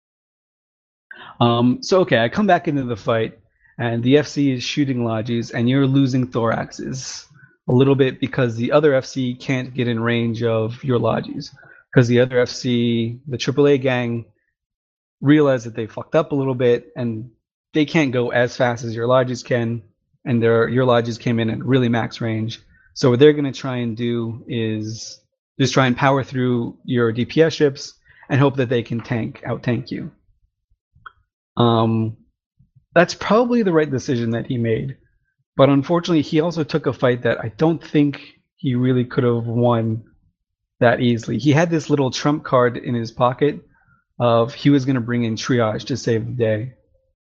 Um, so okay, I come back into the fight, and the F C is shooting Logis, and you're losing thoraxes a little bit because the other F C can't get in range of your Logis, because the other F C, the triple A gang, realize that they fucked up a little bit, and they can't go as fast as your Logis can, and their your Logis came in at really max range. So what they're going to try and do is just try and power through your D P S ships and hope that they can tank out tank you. Um, that's probably the right decision that he made, but unfortunately, he also took a fight that I don't think he really could have won that easily. He had this little trump card in his pocket of he was going to bring in triage to save the day.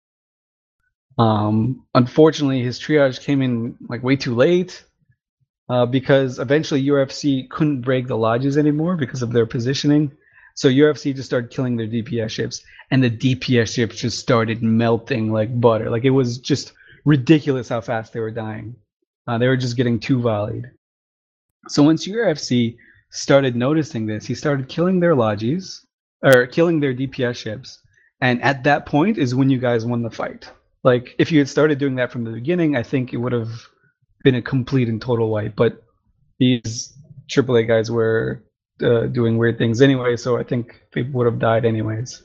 Um, unfortunately, his triage came in like way too late uh, because eventually U F C couldn't break the lodges anymore because of their positioning. So U F C just started killing their D P S ships, and the D P S ships just started melting like butter. Like it was just ridiculous how fast they were dying. Uh, they were just getting too volleyed. So once U F C started noticing this, he started killing their lodges, or killing their D P S ships. And at that point is when you guys won the fight. Like, if you had started doing that from the beginning, I think it would have been a complete and total wipe. But these triple A guys were uh, doing weird things anyway, so I think people would have died anyways.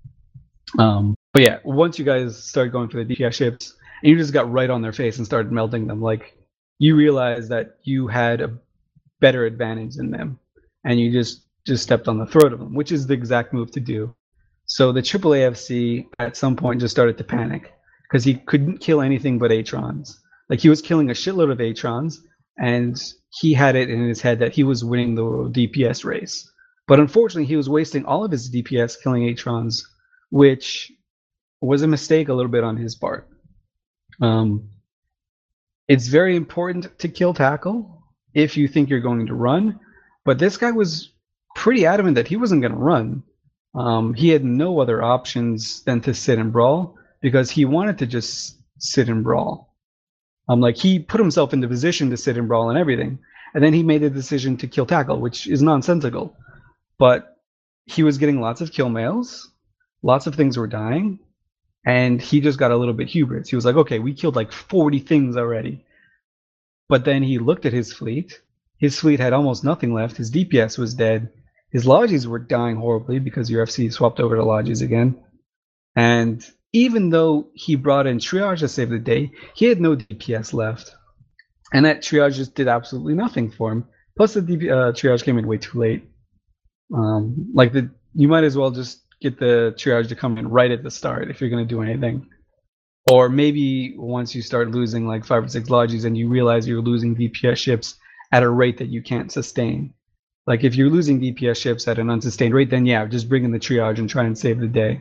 Um, but yeah, once you guys started going for the D P S ships, and you just got right on their face and started melting them, like, you realized that you had a better advantage than them, and you just, just stepped on the throat of them, which is the exact move to do. So the triple A F C at some point just started to panic, because he couldn't kill anything but Atrons. Like, he was killing a shitload of Atrons, and he had it in his head that he was winning the D P S race. But unfortunately, he was wasting all of his D P S killing Atrons, which was a mistake a little bit on his part. Um, it's very important to kill tackle if you think you're going to run, but this guy was pretty adamant that he wasn't going to run. Um, he had no other options than to sit and brawl, because he wanted to just sit and brawl. Um, like, he put himself into position to sit and brawl and everything, and then he made the decision to kill tackle, which is nonsensical. But he was getting lots of kill mails, lots of things were dying, and he just got a little bit hubris. He was like, okay, we killed like forty things already. But then he looked at his fleet. His fleet had almost nothing left. His D P S was dead. His lodges were dying horribly because U F C swapped over to lodges again. And even though he brought in triage to save the day, he had no D P S left. And that triage just did absolutely nothing for him. Plus, the D P, uh, triage came in way too late. Um, like, the you might as well just get the triage to come in right at the start if you're going to do anything. Or maybe once you start losing like five or six lodges and you realize you're losing D P S ships at a rate that you can't sustain. Like, if you're losing D P S ships at an unsustained rate, then yeah, just bring in the triage and try and save the day.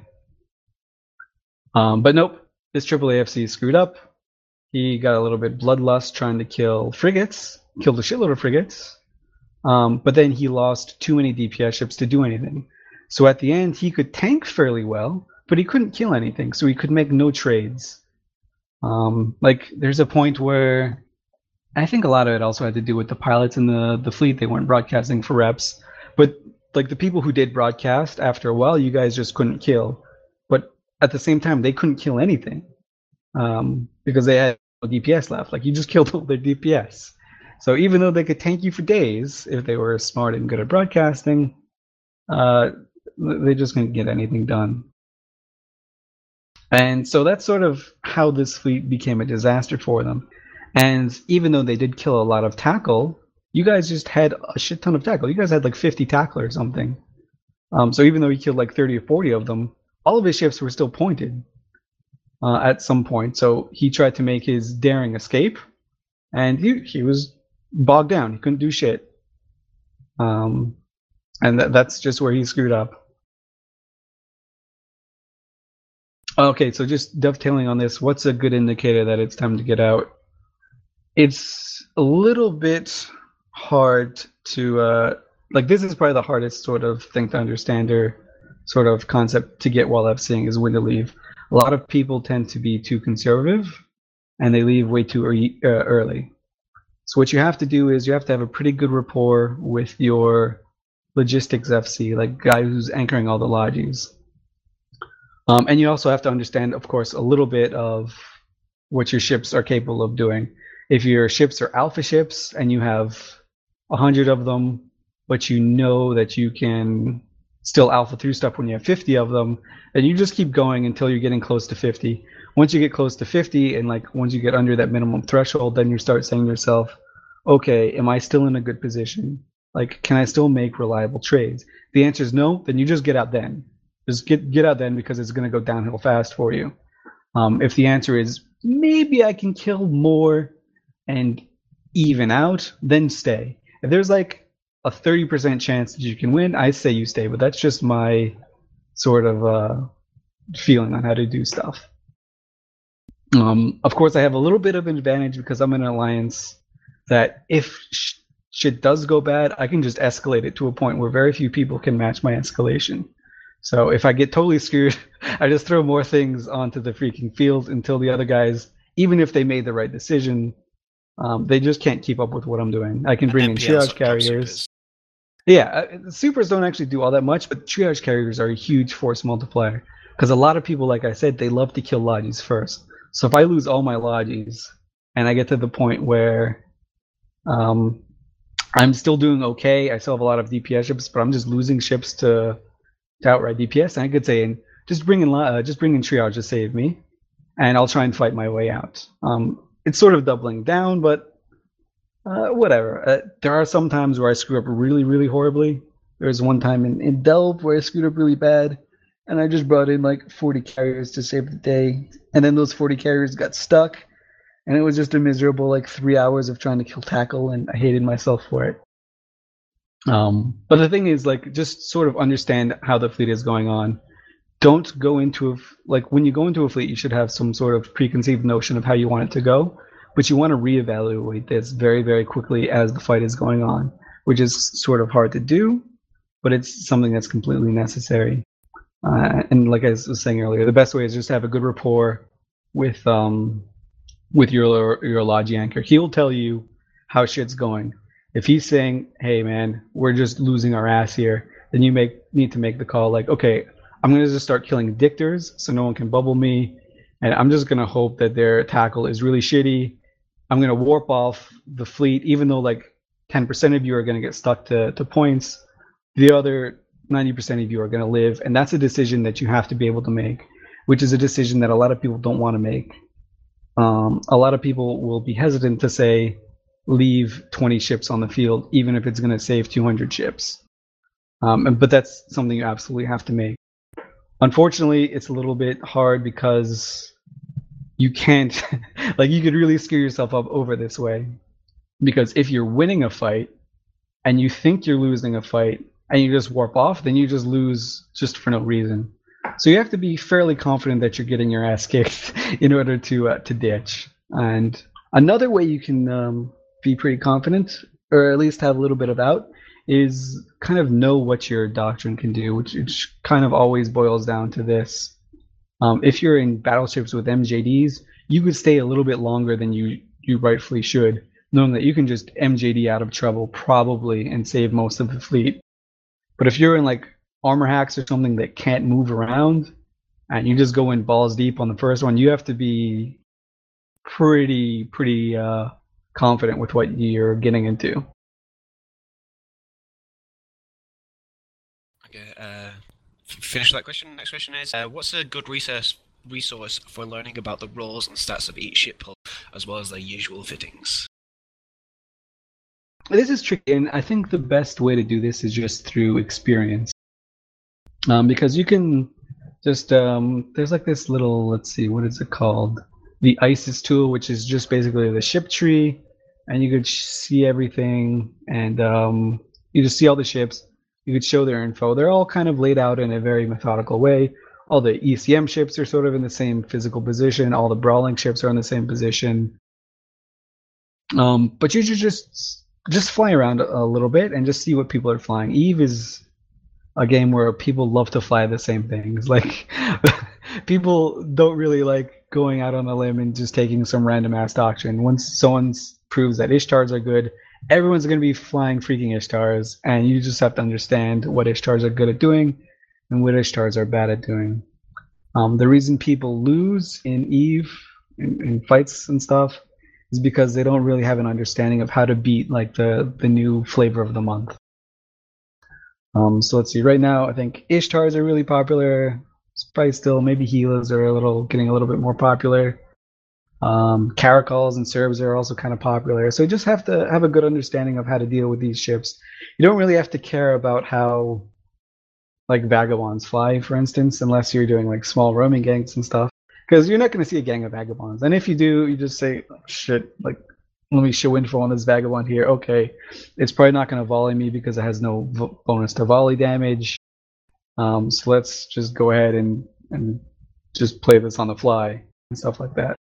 Um, but nope, this triple A F C screwed up. He got a little bit bloodlust trying to kill frigates, killed a shitload of frigates, um, but then he lost too many D P S ships to do anything. So at the end, he could tank fairly well, but he couldn't kill anything, so he could make no trades. Um, like, there's a point where I think a lot of it also had to do with the pilots in the, the fleet. They weren't broadcasting for reps, but like the people who did broadcast, after a while, you guys just couldn't kill. But at the same time, they couldn't kill anything um, because they had no D P S left. Like, you just killed all their D P S. So even though they could tank you for days, if they were smart and good at broadcasting, uh, they just couldn't get anything done. And so that's sort of how this fleet became a disaster for them. And even though they did kill a lot of tackle, you guys just had a shit ton of tackle. You guys had like fifty tackle or something. Um, so even though he killed like thirty or forty of them, all of his ships were still pointed uh, at some point. So he tried to make his daring escape, and he, he was bogged down. He couldn't do shit. Um, and th- that's just where he screwed up. Okay, so just dovetailing on this, what's a good indicator that it's time to get out? It's a little bit hard to, uh, like, this is probably the hardest sort of thing to understand, or sort of concept to get while FCing, is when to leave. A lot of people tend to be too conservative, and they leave way too early. Uh, early. So what you have to do is you have to have a pretty good rapport with your logistics F C, like guy who's anchoring all the lodges. Um, and you also have to understand, of course, a little bit of what your ships are capable of doing. If your ships are alpha ships and you have a hundred of them, but you know that you can still alpha through stuff when you have fifty of them, then you just keep going until you're getting close to fifty. Once you get close to fifty, and like once you get under that minimum threshold, then you start saying to yourself, okay, am I still in a good position? Like, can I still make reliable trades? If the answer is no, then you just get out then. Just get get out then because it's going to go downhill fast for you. Um, if the answer is maybe I can kill more and even out, then stay. If there's like a thirty percent chance that you can win, I say you stay, but that's just my sort of uh, feeling on how to do stuff. Um, of course, I have a little bit of an advantage because I'm in an alliance that if sh- shit does go bad, I can just escalate it to a point where very few people can match my escalation. So if I get totally screwed, I just throw more things onto the freaking field until the other guys, even if they made the right decision, um, they just can't keep up with what I'm doing. I can bring in triage carriers. Yeah, uh, supers don't actually do all that much, but triage carriers are a huge force multiplier. Because a lot of people, like I said, they love to kill Logis first. So if I lose all my Logis, and I get to the point where um, I'm still doing okay, I still have a lot of D P S ships, but I'm just losing ships to, to outright D P S, and I could say, just bring in uh, just bring in triage to save me, and I'll try and fight my way out. Um, it's sort of doubling down, but uh, whatever. Uh, there are some times where I screw up really, really horribly. There was one time in, in Delve where I screwed up really bad, and I just brought in like forty carriers to save the day, and then those forty carriers got stuck, and it was just a miserable like three hours of trying to kill tackle, and I hated myself for it. Um, but the thing is, like, just sort of understand how the fleet is going on. Don't go into a, like when you go into a fleet, you should have some sort of preconceived notion of how you want it to go, but you want to reevaluate this very, very quickly as the fight is going on, which is sort of hard to do, but it's something that's completely necessary. Uh, and like I was saying earlier, the best way is just to have a good rapport with um with your your Logi anchor. He'll tell you how shit's going. If he's saying, "Hey man, we're just losing our ass here," then you make need to make the call like, "Okay, I'm gonna just start killing dictors so no one can bubble me, and I'm just gonna hope that their tackle is really shitty. I'm gonna warp off the fleet, even though like ten percent of you are gonna get stuck to, to points. The other ninety percent of you are gonna live, and that's a decision that you have to be able to make, which is a decision that a lot of people don't want to make. Um, a lot of people will be hesitant to say, leave twenty ships on the field, even if it's gonna save two hundred ships. Um, but that's something you absolutely have to make. Unfortunately, it's a little bit hard because you can't, like, you could really screw yourself up over this way. Because if you're winning a fight and you think you're losing a fight and you just warp off, then you just lose just for no reason. So you have to be fairly confident that you're getting your ass kicked in order to uh, to ditch. And another way you can um, be pretty confident, or at least have a little bit of out, is kind of know what your doctrine can do, which, which kind of always boils down to this. Um, if you're in battleships with M J Ds, you could stay a little bit longer than you, you rightfully should, knowing that you can just M J D out of trouble probably and save most of the fleet. But if you're in like armor hacks or something that can't move around, and you just go in balls deep on the first one, you have to be pretty, pretty uh, confident with what you're getting into. Okay, uh, f- finish that question. Next question is, uh, what's a good resource resource for learning about the roles and stats of each ship hull, as well as their usual fittings? This is tricky, and I think the best way to do this is just through experience. Um, because you can just, um, there's like this little, let's see, what is it called? The ISIS tool, which is just basically the ship tree, and you could see everything, and um, you just see all the ships. You could show their info. They're all kind of laid out in a very methodical way. All the E C M ships are sort of in the same physical position. All the brawling ships are in the same position. Um, but you should just just fly around a little bit and just see what people are flying. Eve is a game where people love to fly the same things. Like, people don't really like going out on a limb and just taking some random ass doctrine. Once someone proves that Ishtars are good, everyone's going to be flying freaking Ishtars, and you just have to understand what Ishtars are good at doing and what Ishtars are bad at doing. Um, the reason people lose in Eve, in, in fights and stuff, is because they don't really have an understanding of how to beat like the, the new flavor of the month. Um, so let's see. Right now, I think Ishtars are really popular. Probably still, maybe Helas are a little getting a little bit more popular. Um, caracols and serbs are also kind of popular. So you just have to have a good understanding of how to deal with these ships. You don't really have to care about how like vagabonds fly, for instance, unless you're doing like small roaming gangs and stuff. Because you're not going to see a gang of vagabonds. And if you do, you just say, oh, shit, like, let me show info on this vagabond here. Okay, it's probably not going to volley me because it has no v- bonus to volley damage. Um, so let's just go ahead and, and just play this on the fly and stuff like that.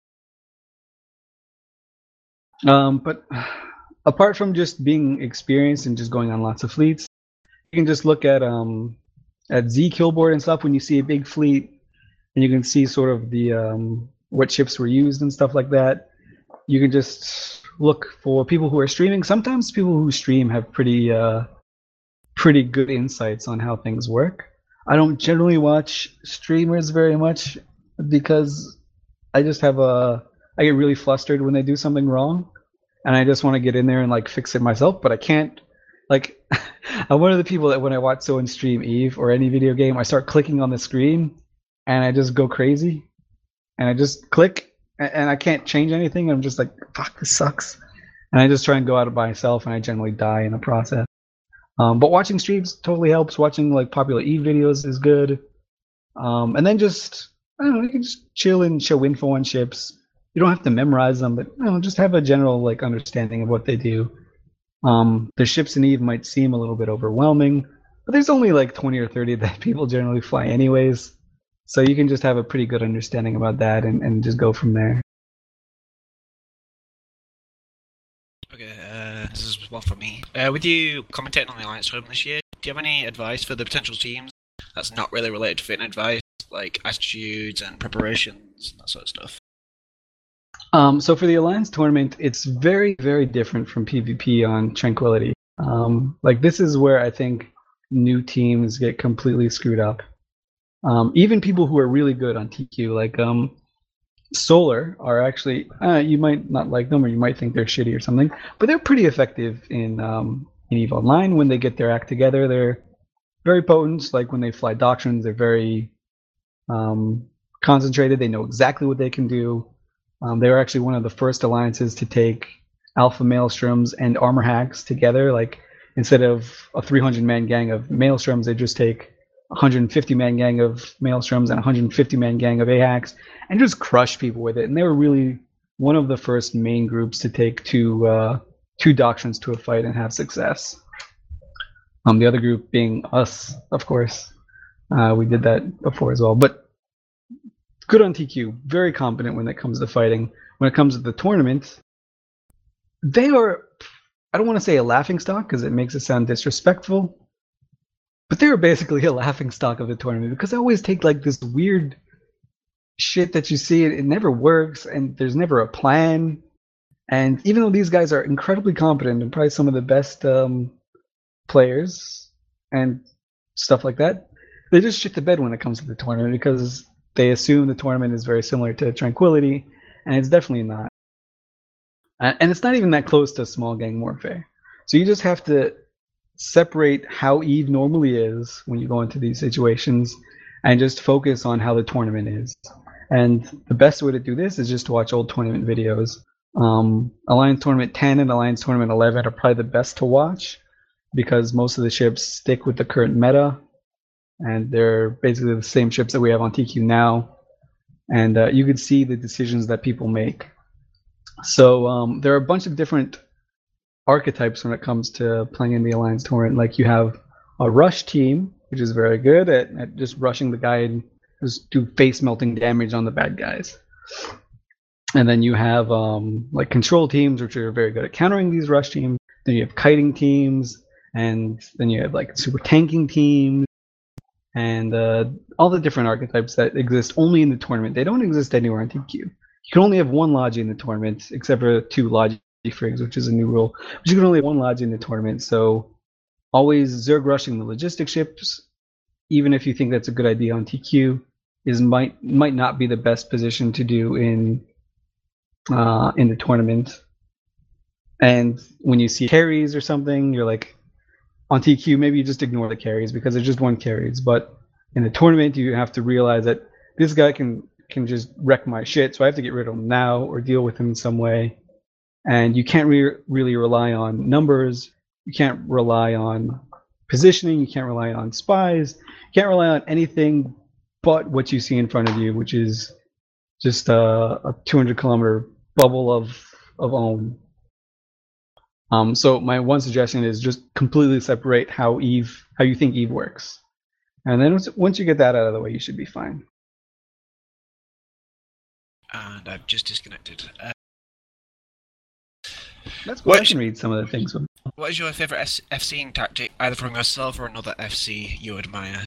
Um, but apart from just being experienced and just going on lots of fleets, you can just look at um, at Z Killboard and stuff when you see a big fleet, and you can see sort of the um, what ships were used and stuff like that. You can just look for people who are streaming. Sometimes people who stream have pretty uh, pretty good insights on how things work. I don't generally watch streamers very much because I just have a I get really flustered when they do something wrong, and I just want to get in there and like fix it myself, but I can't. Like, I'm one of the people that when I watch someone stream Eve or any video game, I start clicking on the screen, and I just go crazy, and I just click, and I can't change anything. I'm just like, fuck, this sucks, and I just try and go out by myself, and I generally die in the process. Um, but watching streams totally helps. Watching like popular Eve videos is good, um, and then just I don't know, you can just chill and show info on ships. You don't have to memorize them, but you know, just have a general like understanding of what they do. Um, the ships in Eve might seem a little bit overwhelming, but there's only like twenty or thirty that people generally fly anyways. So you can just have a pretty good understanding about that and, and just go from there. Okay, uh, this is one for me. Uh, with you commentating on the Alliance tournament this year, do you have any advice for the potential teams that's not really related to fitting advice, like attitudes and preparations and that sort of stuff? Um, so for the Alliance tournament, it's very, very different from PvP on Tranquility. Um, like this is where I think new teams get completely screwed up. Um, even people who are really good on T Q, like um, Solar, are actually uh, you might not like them or you might think they're shitty or something, but they're pretty effective in um, in EVE Online when they get their act together. They're very potent. Like when they fly doctrines, they're very um, concentrated. They know exactly what they can do. Um, they were actually one of the first alliances to take Alpha Maelstroms and Armor Hacks together. Like instead of a three hundred man gang of Maelstroms, they just take a one hundred fifty man gang of Maelstroms and a one hundred fifty man gang of A HACs and just crush people with it. And they were really one of the first main groups to take two uh, two doctrines to a fight and have success. Um, the other group being us, of course. Uh, we did that before as well. But good on T Q, very competent when it comes to fighting. When it comes to the tournament, they are, I don't want to say a laughingstock because it makes it sound disrespectful, but they are basically a laughingstock of the tournament because they always take like this weird shit that you see, it, it never works, and there's never a plan. And even though these guys are incredibly competent and probably some of the best um, players and stuff like that, they just shit the bed when it comes to the tournament because they assume the tournament is very similar to Tranquility, and it's definitely not. And it's not even that close to small gang warfare. So you just have to separate how Eve normally is when you go into these situations and just focus on how the tournament is. And the best way to do this is just to watch old tournament videos. Um, Alliance Tournament ten and Alliance Tournament eleven are probably the best to watch because most of the ships stick with the current meta. And they're basically the same ships that we have on T Q now. And uh, you can see the decisions that people make. So um, there are a bunch of different archetypes when it comes to playing in the Alliance tournament. Like you have a rush team, which is very good at, at just rushing the guy and just do face-melting damage on the bad guys. And then you have um, like control teams, which are very good at countering these rush teams. Then you have kiting teams, and then you have like super tanking teams. And uh, all the different archetypes that exist only in the tournament. They don't exist anywhere on T Q. You can only have one Logi in the tournament, except for two Logi Frigs, which is a new rule. But you can only have one Logi in the tournament, so always Zerg rushing the logistic ships, even if you think that's a good idea on T Q, is might might not be the best position to do in uh, in the tournament. And when you see carries or something, you're like, on T Q, maybe you just ignore the carries because they're just one carries. But in the tournament, you have to realize that this guy can can just wreck my shit, so I have to get rid of him now or deal with him in some way. And you can't re- really rely on numbers. You can't rely on positioning. You can't rely on spies. You can't rely on anything but what you see in front of you, which is just a, a two hundred kilometer bubble of of own. Um, so my one suggestion is just completely separate how Eve, how you think Eve works, and then once, once you get that out of the way, you should be fine. And I've just disconnected. Uh, That's cool. What- I can read some of the things. what is your favourite FCing tactic, either from yourself or another F C you admire?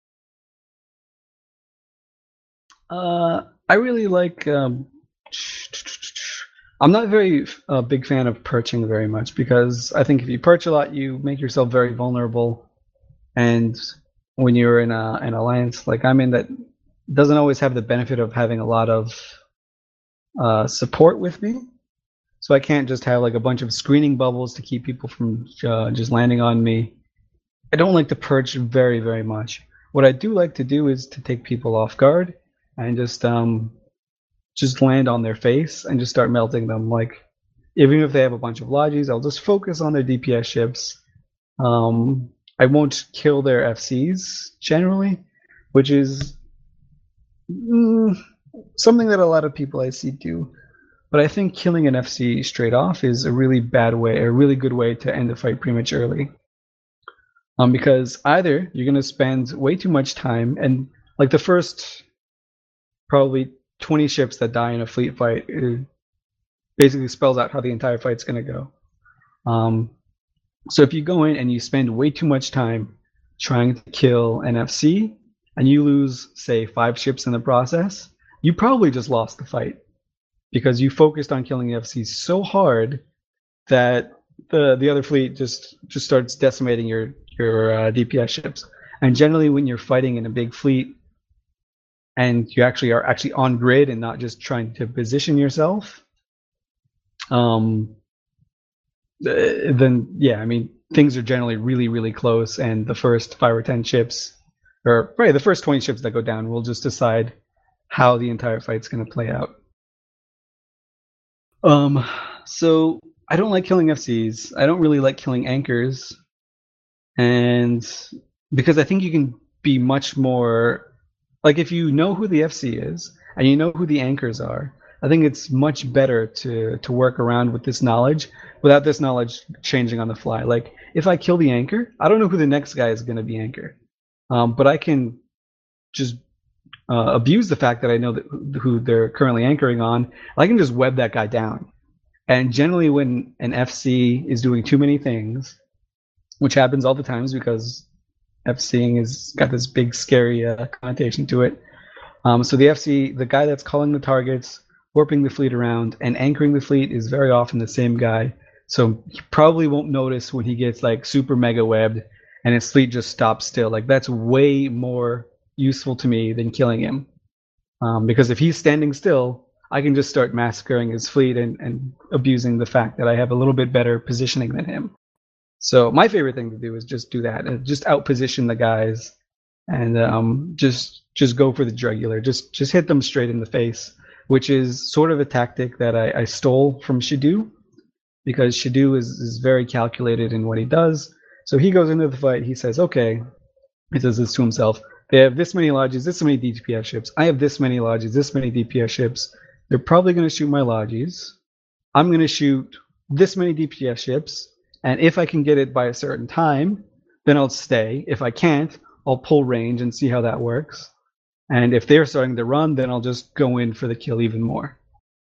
Uh, I really like. Um, I'm not very a big fan of perching very much because I think if you perch a lot, you make yourself very vulnerable. And when you're in a, an alliance like I'm in, that doesn't always have the benefit of having a lot of uh, support with me. So I can't just have like a bunch of screening bubbles to keep people from uh, just landing on me. I don't like to perch very, very much. What I do like to do is to take people off guard and just um, just land on their face and just start melting them. Like, even if they have a bunch of lodges, I'll just focus on their D P S ships. Um, I won't kill their F Cs generally, which is mm, something that a lot of people I see do. But I think killing an F C straight off is a really bad way, a really good way to end the fight prematurely. Um, because either you're going to spend way too much time, and like the first probably twenty ships that die in a fleet fight, it basically spells out how the entire fight's going to go. Um, so if you go in and you spend way too much time trying to kill an F C, and you lose, say, five ships in the process, you probably just lost the fight. Because you focused on killing the F Cs so hard that the the other fleet just just starts decimating your your uh, D P S ships. And generally, when you're fighting in a big fleet, and you actually are actually on grid and not just trying to position yourself, um, then yeah, I mean things are generally really really close, and the first five or ten ships, or right, the first twenty ships that go down will just decide how the entire fight's going to play out. Um, so I don't like killing F Cs. I don't really like killing anchors, and because I think you can be much more like if you know who the F C is and you know who the anchors are. I think it's much better to to work around with this knowledge without this knowledge changing on the fly. Like if I kill the anchor, I don't know who the next guy is going to be anchor, um, but I can just Uh, abuse the fact that I know that who they're currently anchoring on. I can just web that guy down. And generally when an F C is doing too many things, which happens all the times because FCing has got this big scary uh, connotation to it. Um, so the F C, the guy that's calling the targets, warping the fleet around, and anchoring the fleet is very often the same guy. So he probably won't notice when he gets like super mega webbed and his fleet just stops still. Like that's way more useful to me than killing him, um, because if he's standing still, I can just start massacring his fleet and, and abusing the fact that I have a little bit better positioning than him. So my favorite thing to do is just do that and just outposition the guys and um, just just go for the jugular, just just hit them straight in the face, which is sort of a tactic that I, I stole from Shadu, because Shadu is, is very calculated in what he does. So he goes into the fight, he says, okay, he says this to himself, they have this many lodges, this many D P S ships. I have this many lodges, this many D P S ships. They're probably going to shoot my lodges. I'm going to shoot this many D P S ships. And if I can get it by a certain time, then I'll stay. If I can't, I'll pull range and see how that works. And if they're starting to run, then I'll just go in for the kill even more.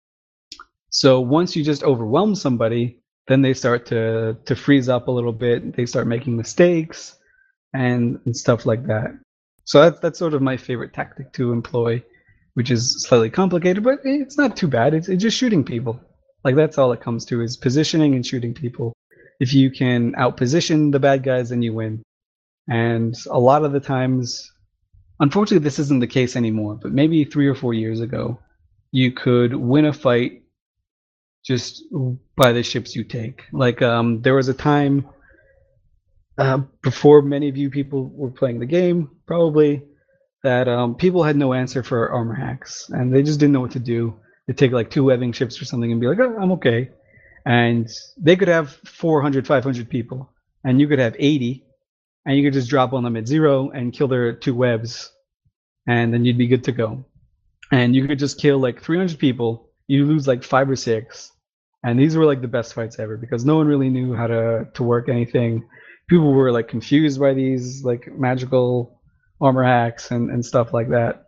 So once you just overwhelm somebody, then they start to, to freeze up a little bit. They start making mistakes and, and stuff like that. So that's that's sort of my favorite tactic to employ, which is slightly complicated, but it's not too bad. It's, it's just shooting people. Like that's all it comes to, is positioning and shooting people. If you can outposition the bad guys, then you win. And a lot of the times, unfortunately, this isn't the case anymore, but maybe three or four years ago, you could win a fight just by the ships you take. Like um, there was a time Uh, before many of you people were playing the game, probably, that um, people had no answer for armor hacks, and they just didn't know what to do. They'd take like two webbing ships or something and be like, oh, I'm okay. And they could have four hundred, five hundred people, and you could have eighty, and you could just drop on them at zero and kill their two webs, and then you'd be good to go. And you could just kill like three hundred people, you lose like five or six, and these were like the best fights ever because no one really knew how to, to work anything. People were like confused by these like magical armor hacks and, and stuff like that.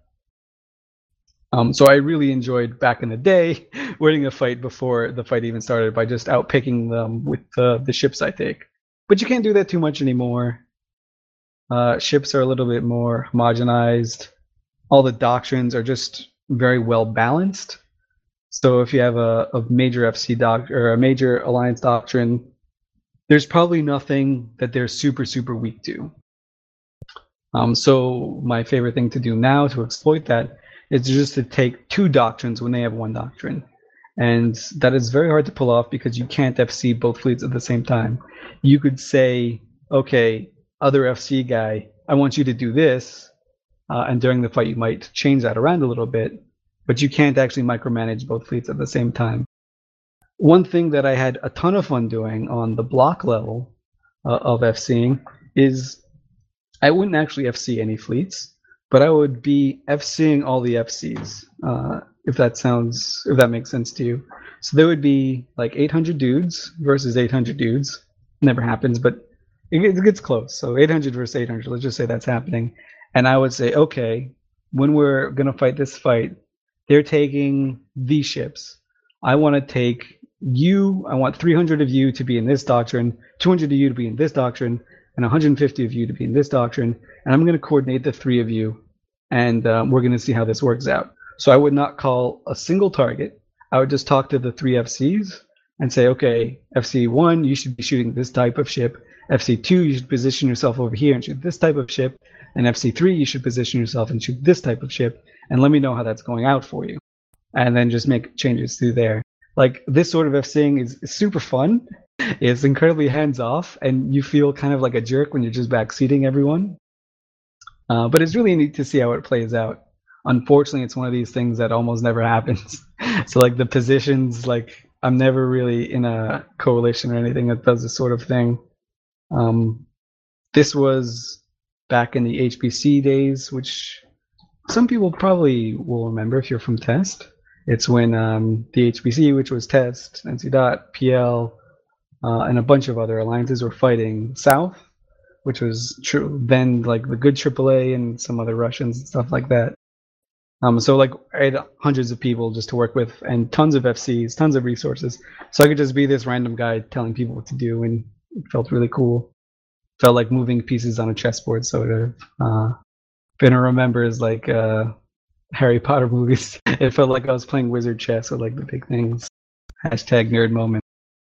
Um, so I really enjoyed back in the day winning a fight before the fight even started by just outpicking them with the, the ships I take. But you can't do that too much anymore. Uh, ships are a little bit more homogenized. All the doctrines are just very well balanced. So if you have a, a major F C doc or a major alliance doctrine, there's probably nothing that they're super super weak to. Um, so my favorite thing to do now to exploit that is just to take two doctrines when they have one doctrine. And that is very hard to pull off because you can't F C both fleets at the same time. You could say, okay, other F C guy, I want you to do this, uh, and during the fight you might change that around a little bit, but you can't actually micromanage both fleets at the same time. One thing that I had a ton of fun doing on the block level uh, of FCing is I wouldn't actually F C any fleets, but I would be FCing all the F Cs, uh, if that sounds, if that makes sense to you. So there would be like eight hundred dudes versus eight hundred dudes. Never happens, but it gets close. So eight hundred versus eight hundred, let's just say that's happening. And I would say, okay, when we're going to fight this fight, they're taking these ships. I want to take you, I want three hundred of you to be in this doctrine, two hundred of you to be in this doctrine, and one hundred fifty of you to be in this doctrine, and I'm going to coordinate the three of you, and um, we're going to see how this works out. So I would not call a single target. I would just talk to the three F Cs and say, okay, F C one, you should be shooting this type of ship. F C two, you should position yourself over here and shoot this type of ship. And F C three, you should position yourself and shoot this type of ship. And let me know how that's going out for you. And then just make changes through there. Like, this sort of FCing is, is super fun. It's incredibly hands-off, and you feel kind of like a jerk when you're just backseating everyone. Uh, but it's really neat to see how it plays out. Unfortunately, it's one of these things that almost never happens. So, like, the positions, like, I'm never really in a coalition or anything that does this sort of thing. Um, this was back in the H P C days, which some people probably will remember if you're from Test. It's when um, the H P C, which was Test, N C Dot, P L, uh, and a bunch of other alliances were fighting South, which was true then like the good triple A and some other Russians and stuff like that. Um, so like I had hundreds of people just to work with and tons of F Cs, tons of resources. So I could just be this random guy telling people what to do, and it felt really cool. Felt like moving pieces on a chessboard, sort of. Uh, if anyone remembers like uh, Harry Potter movies, it felt like I was playing wizard chess with like the big things. Hashtag nerd moment.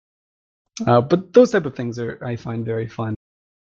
Uh, but those type of things are I find very fun.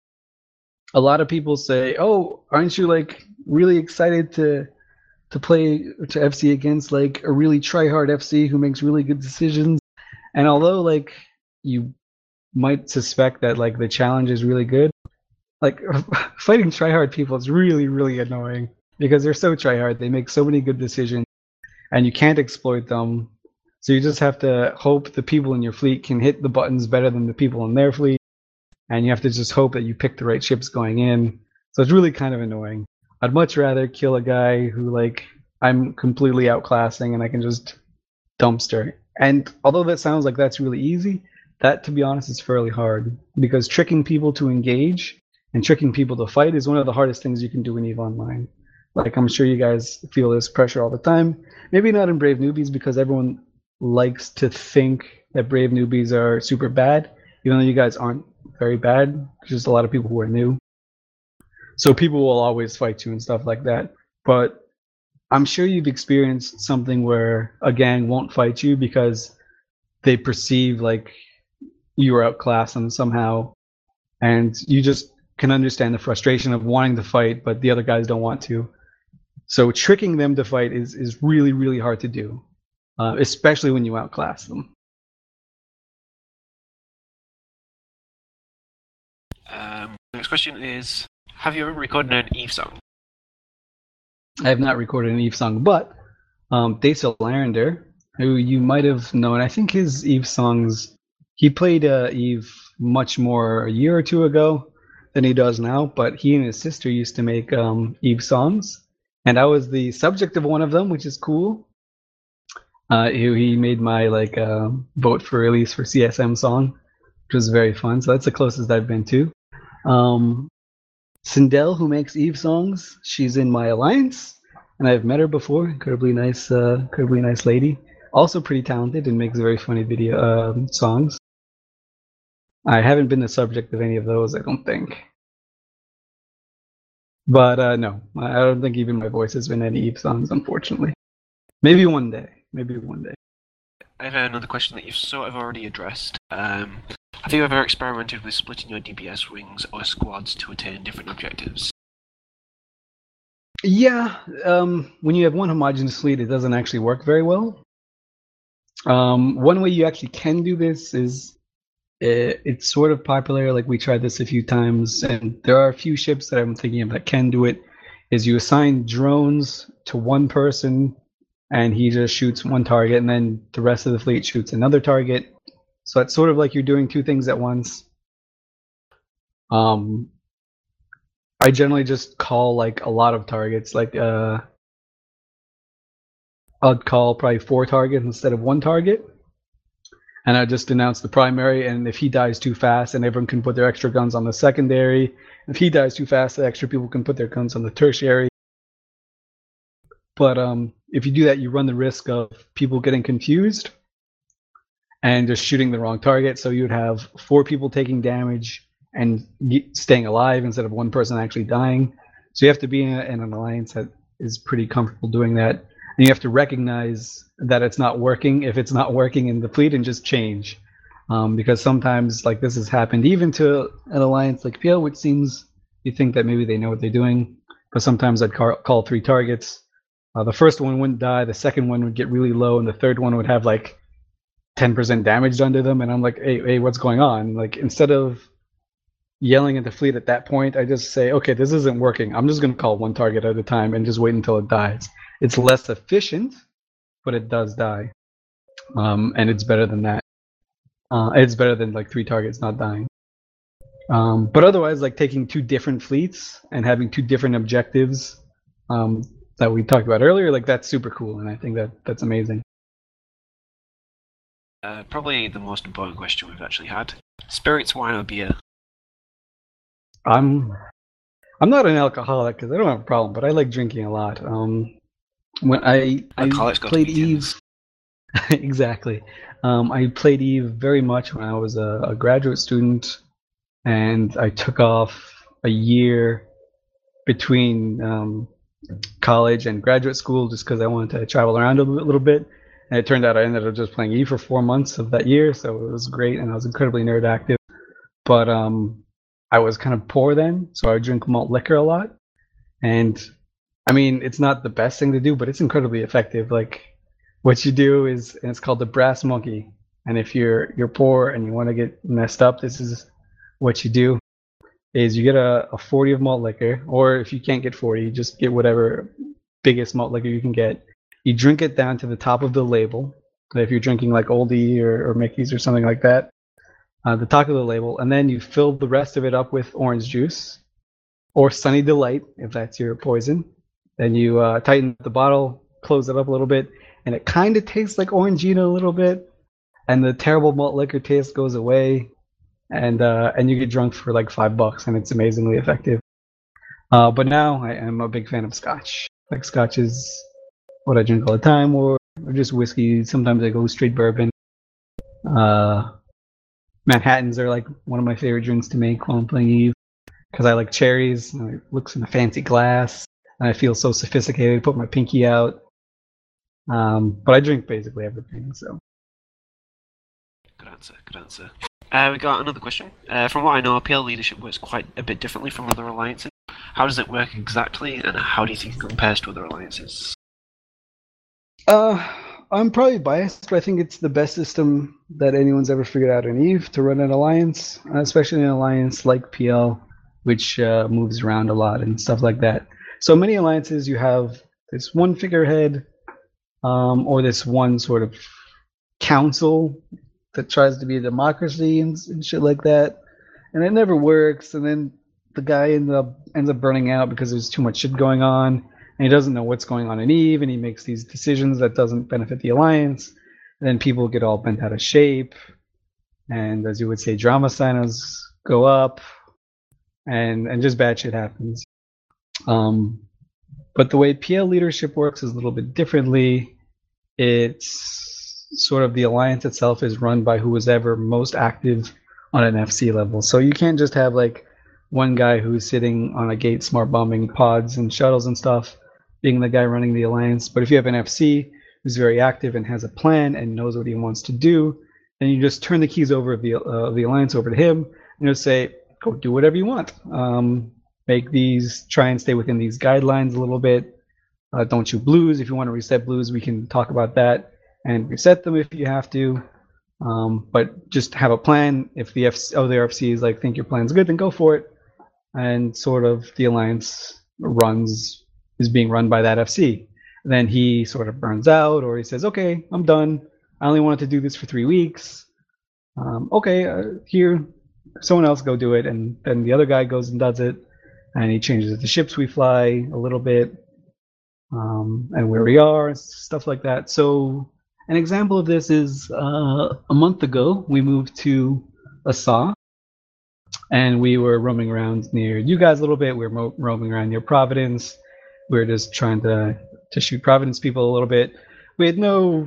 A lot of people say, "Oh, aren't you like really excited to to play to F C against like a really try-hard F C who makes really good decisions?" And although like you might suspect that like the challenge is really good, like fighting try-hard people is really really annoying because they're so try-hard. They make so many good decisions, and you can't exploit them. So you just have to hope the people in your fleet can hit the buttons better than the people in their fleet. And you have to just hope that you pick the right ships going in. So it's really kind of annoying. I'd much rather kill a guy who, like, I'm completely outclassing and I can just dumpster. And although that sounds like that's really easy, that, to be honest, is fairly hard. Because tricking people to engage and tricking people to fight is one of the hardest things you can do in EVE Online. Like, I'm sure you guys feel this pressure all the time. Maybe not in Brave Newbies because everyone likes to think that Brave Newbies are super bad, even though you guys aren't very bad. There's just a lot of people who are new. So people will always fight you and stuff like that. But I'm sure you've experienced something where a gang won't fight you because they perceive like you are outclassed them somehow. And you just can understand the frustration of wanting to fight, but the other guys don't want to. So tricking them to fight is, is really, really hard to do, uh, especially when you outclass them. Um, next question is, have you ever recorded an EVE song? I have not recorded an Eve song, but um, Daisel Larender, who you might have known, I think his Eve songs, he played uh, Eve much more a year or two ago than he does now, but he and his sister used to make um, Eve songs, and I was the subject of one of them, which is cool. Uh, he, he made my like uh, vote for release for C S M song, which was very fun. So that's the closest I've been to. Um, Sindel, who makes Eve songs, she's in my alliance, and I've met her before. Incredibly nice, uh, incredibly nice lady. Also pretty talented and makes very funny video um, songs. I haven't been the subject of any of those, I don't think. But uh, no, I don't think even my voice has been in any Eve songs, unfortunately. Maybe one day. Maybe one day. I have another question that you've sort of already addressed. Um, have you ever experimented with splitting your D P S wings or squads to attain different objectives? Yeah, um, when you have one homogeneous fleet, it doesn't actually work very well. Um, one way you actually can do this is it, it's sort of popular. Like we tried this a few times, and there are a few ships that I'm thinking of that can do it. Is you assign drones to one person, and he just shoots one target, and then the rest of the fleet shoots another target. So it's sort of like you're doing two things at once. Um, I generally just call like a lot of targets. Like uh, I'd call probably four targets instead of one target, and I just announce the primary. And if he dies too fast, and everyone can put their extra guns on the secondary. If he dies too fast, the extra people can put their guns on the tertiary. But um, if you do that, you run the risk of people getting confused and just shooting the wrong target. So you would have four people taking damage and staying alive instead of one person actually dying. So you have to be in, a, in an alliance that is pretty comfortable doing that. And you have to recognize that it's not working if it's not working in the fleet and just change. Um, because sometimes like this has happened even to an alliance like P L, which seems you think that maybe they know what they're doing. But sometimes I'd call, call three targets. Uh, the first one wouldn't die, the second one would get really low, and the third one would have like ten percent damage done to them. And I'm like, hey, hey, what's going on? Like, instead of yelling at the fleet at that point, I just say, okay, this isn't working. I'm just going to call one target at a time and just wait until it dies. It's less efficient, but it does die. Um, and it's better than that. Uh, it's better than like three targets not dying. Um, but otherwise, like taking two different fleets and having two different objectives, um, that we talked about earlier, like that's super cool, and I think that that's amazing. Uh, probably the most important question we've actually had: spirits, wine, or beer? I'm I'm not an alcoholic because I don't have a problem, but I like drinking a lot. Um, when I I played Eve, exactly. Um, I played Eve very much when I was a, a graduate student, and I took off a year between um, college and graduate school just because I wanted to travel around a little bit. And it turned out I ended up just playing Eve for four months of that year, so it was great, and I was incredibly nerd active. But um, I was kind of poor then, so I would drink malt liquor a lot. And I mean, it's not the best thing to do, but it's incredibly effective. Like, what you do is, and it's called the brass monkey. And if you're you're poor and you want to get messed up, this is what you do: is you get a, a forty of malt liquor, or if you can't get forty, you just get whatever biggest malt liquor you can get. You drink it down to the top of the label. So if you're drinking like Oldie or, or Mickey's or something like that, uh, the top of the label, and then you fill the rest of it up with orange juice or Sunny Delight if that's your poison. Then you uh, tighten the bottle, close it up a little bit, and it kind of tastes like Orangina a little bit, and the terrible malt liquor taste goes away, and uh, and you get drunk for like five bucks, and it's amazingly effective. Uh, but now I am a big fan of Scotch. Like, Scotch is what I drink all the time, or, or just whiskey. Sometimes I go straight bourbon. Uh, Manhattans are like one of my favorite drinks to make while I'm playing Eve, because I like cherries, and it looks in a fancy glass, and I feel so sophisticated. Put my pinky out. Um, but I drink basically everything, so. Good answer, good answer. Uh, we got another question. Uh, from what I know, P L leadership works quite a bit differently from other alliances. How does it work exactly, and how do you think it compares to other alliances? Uh, I'm probably biased, but I think it's the best system that anyone's ever figured out in Eve to run an alliance, especially an alliance like P L, which uh, moves around a lot and stuff like that. So many alliances, you have this one figurehead, um, or this one sort of council that tries to be a democracy and, and shit like that, and it never works. And then the guy ends up ends up burning out because there's too much shit going on, and he doesn't know what's going on in Eve, and he makes these decisions that doesn't benefit the alliance. And then people get all bent out of shape, and as you would say, drama signals go up, and and just bad shit happens. Um, but the way P L leadership works is a little bit differently. It's sort of the alliance itself is run by who is ever most active on an F C level. So you can't just have like one guy who's sitting on a gate smart bombing pods and shuttles and stuff being the guy running the alliance. But if you have an F C who's very active and has a plan and knows what he wants to do, then you just turn the keys over of the, uh, the alliance over to him and you'll say, go do whatever you want. Um, make these, try and stay within these guidelines a little bit. Uh, don't shoot blues. If you want to reset blues, we can talk about that and reset them if you have to. Um, but just have a plan. If the F C, other F Cs like think your plan's good, then go for it. And sort of the alliance runs is being run by that F C. Then he sort of burns out, or he says, "Okay, I'm done. I only wanted to do this for three weeks. Um, okay, uh, here, someone else go do it." And then the other guy goes and does it, and he changes the ships we fly a little bit, um, and where we are, stuff like that. So an example of this is uh, a month ago we moved to Asa, and we were roaming around near you guys a little bit. We were mo- roaming around near Providence. We were just trying to to shoot Providence people a little bit. We had no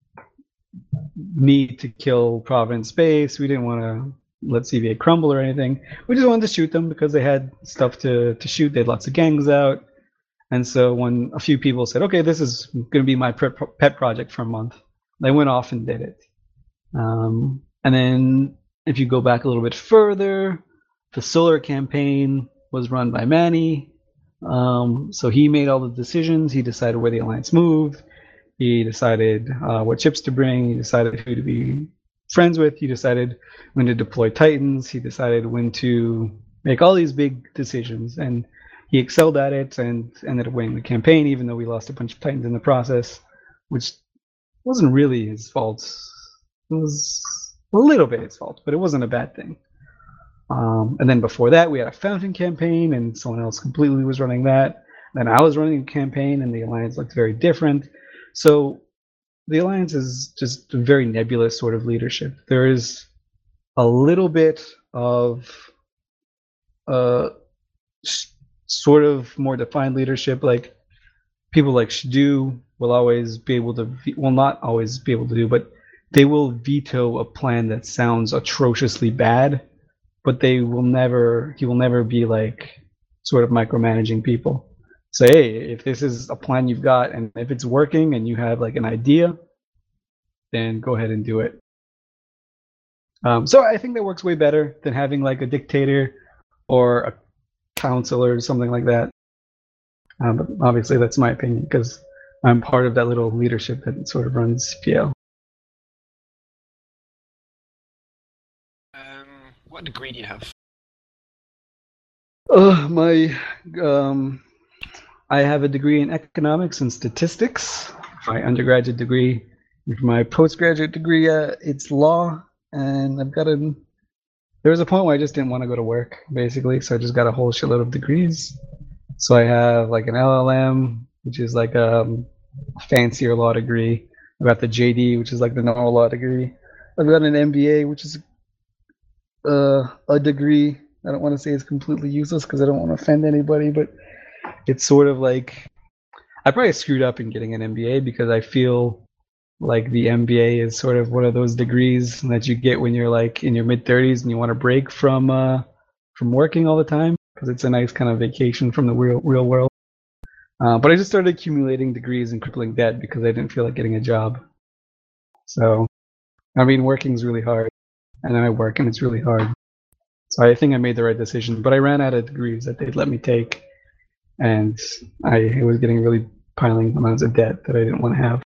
need to kill Providence base. We didn't want to let C V A crumble or anything. We just wanted to shoot them because they had stuff to, to shoot. They had lots of gangs out. And so when a few people said, okay, this is going to be my pet project for a month, they went off and did it. Um, and then if you go back a little bit further, the solar campaign was run by Manny. Um, so he made all the decisions. He decided where the alliance moved. He decided uh, what ships to bring. He decided who to be friends with. He decided when to deploy Titans. He decided when to make all these big decisions. And he excelled at it and ended up winning the campaign, even though we lost a bunch of Titans in the process, which wasn't really his fault. It was a little bit his fault, but it wasn't a bad thing. Um, and then before that, we had a Fountain campaign, and someone else completely was running that. Then I was running a campaign, and the alliance looked very different. So the alliance is just a very nebulous sort of leadership. There is a little bit of uh, sort of more defined leadership. Like people like Shadu will always be able to, well, not always be able to do, but they will veto a plan that sounds atrociously bad. But they will never, he will never be like sort of micromanaging people. Say, hey, if this is a plan you've got and if it's working and you have like an idea, then go ahead and do it. Um, so I think that works way better than having like a dictator or a counselor or something like that. Um, but obviously that's my opinion because I'm part of that little leadership that sort of runs P L. What degree do you have? Uh, my, um, I have a degree in economics and statistics. My undergraduate degree. For my postgraduate degree, uh, it's law, and I've got a. There was a point where I just didn't want to go to work, basically, so I just got a whole shitload of degrees. So I have like an L L M, which is like a fancier law degree. I've got the J D, which is like the normal law degree. I've got an M B A, which is Uh, a degree. I don't want to say it's completely useless because I don't want to offend anybody, but it's sort of like I probably screwed up in getting an M B A because I feel like the M B A is sort of one of those degrees that you get when you're like in your mid thirties and you want to break from uh, from working all the time because it's a nice kind of vacation from the real real world. Uh, but I just started accumulating degrees and crippling debt because I didn't feel like getting a job. So, I mean, working's really hard. And then I work, and it's really hard. So I think I made the right decision. But I ran out of degrees that they'd let me take, and I was getting really piling amounts of debt that I didn't want to have.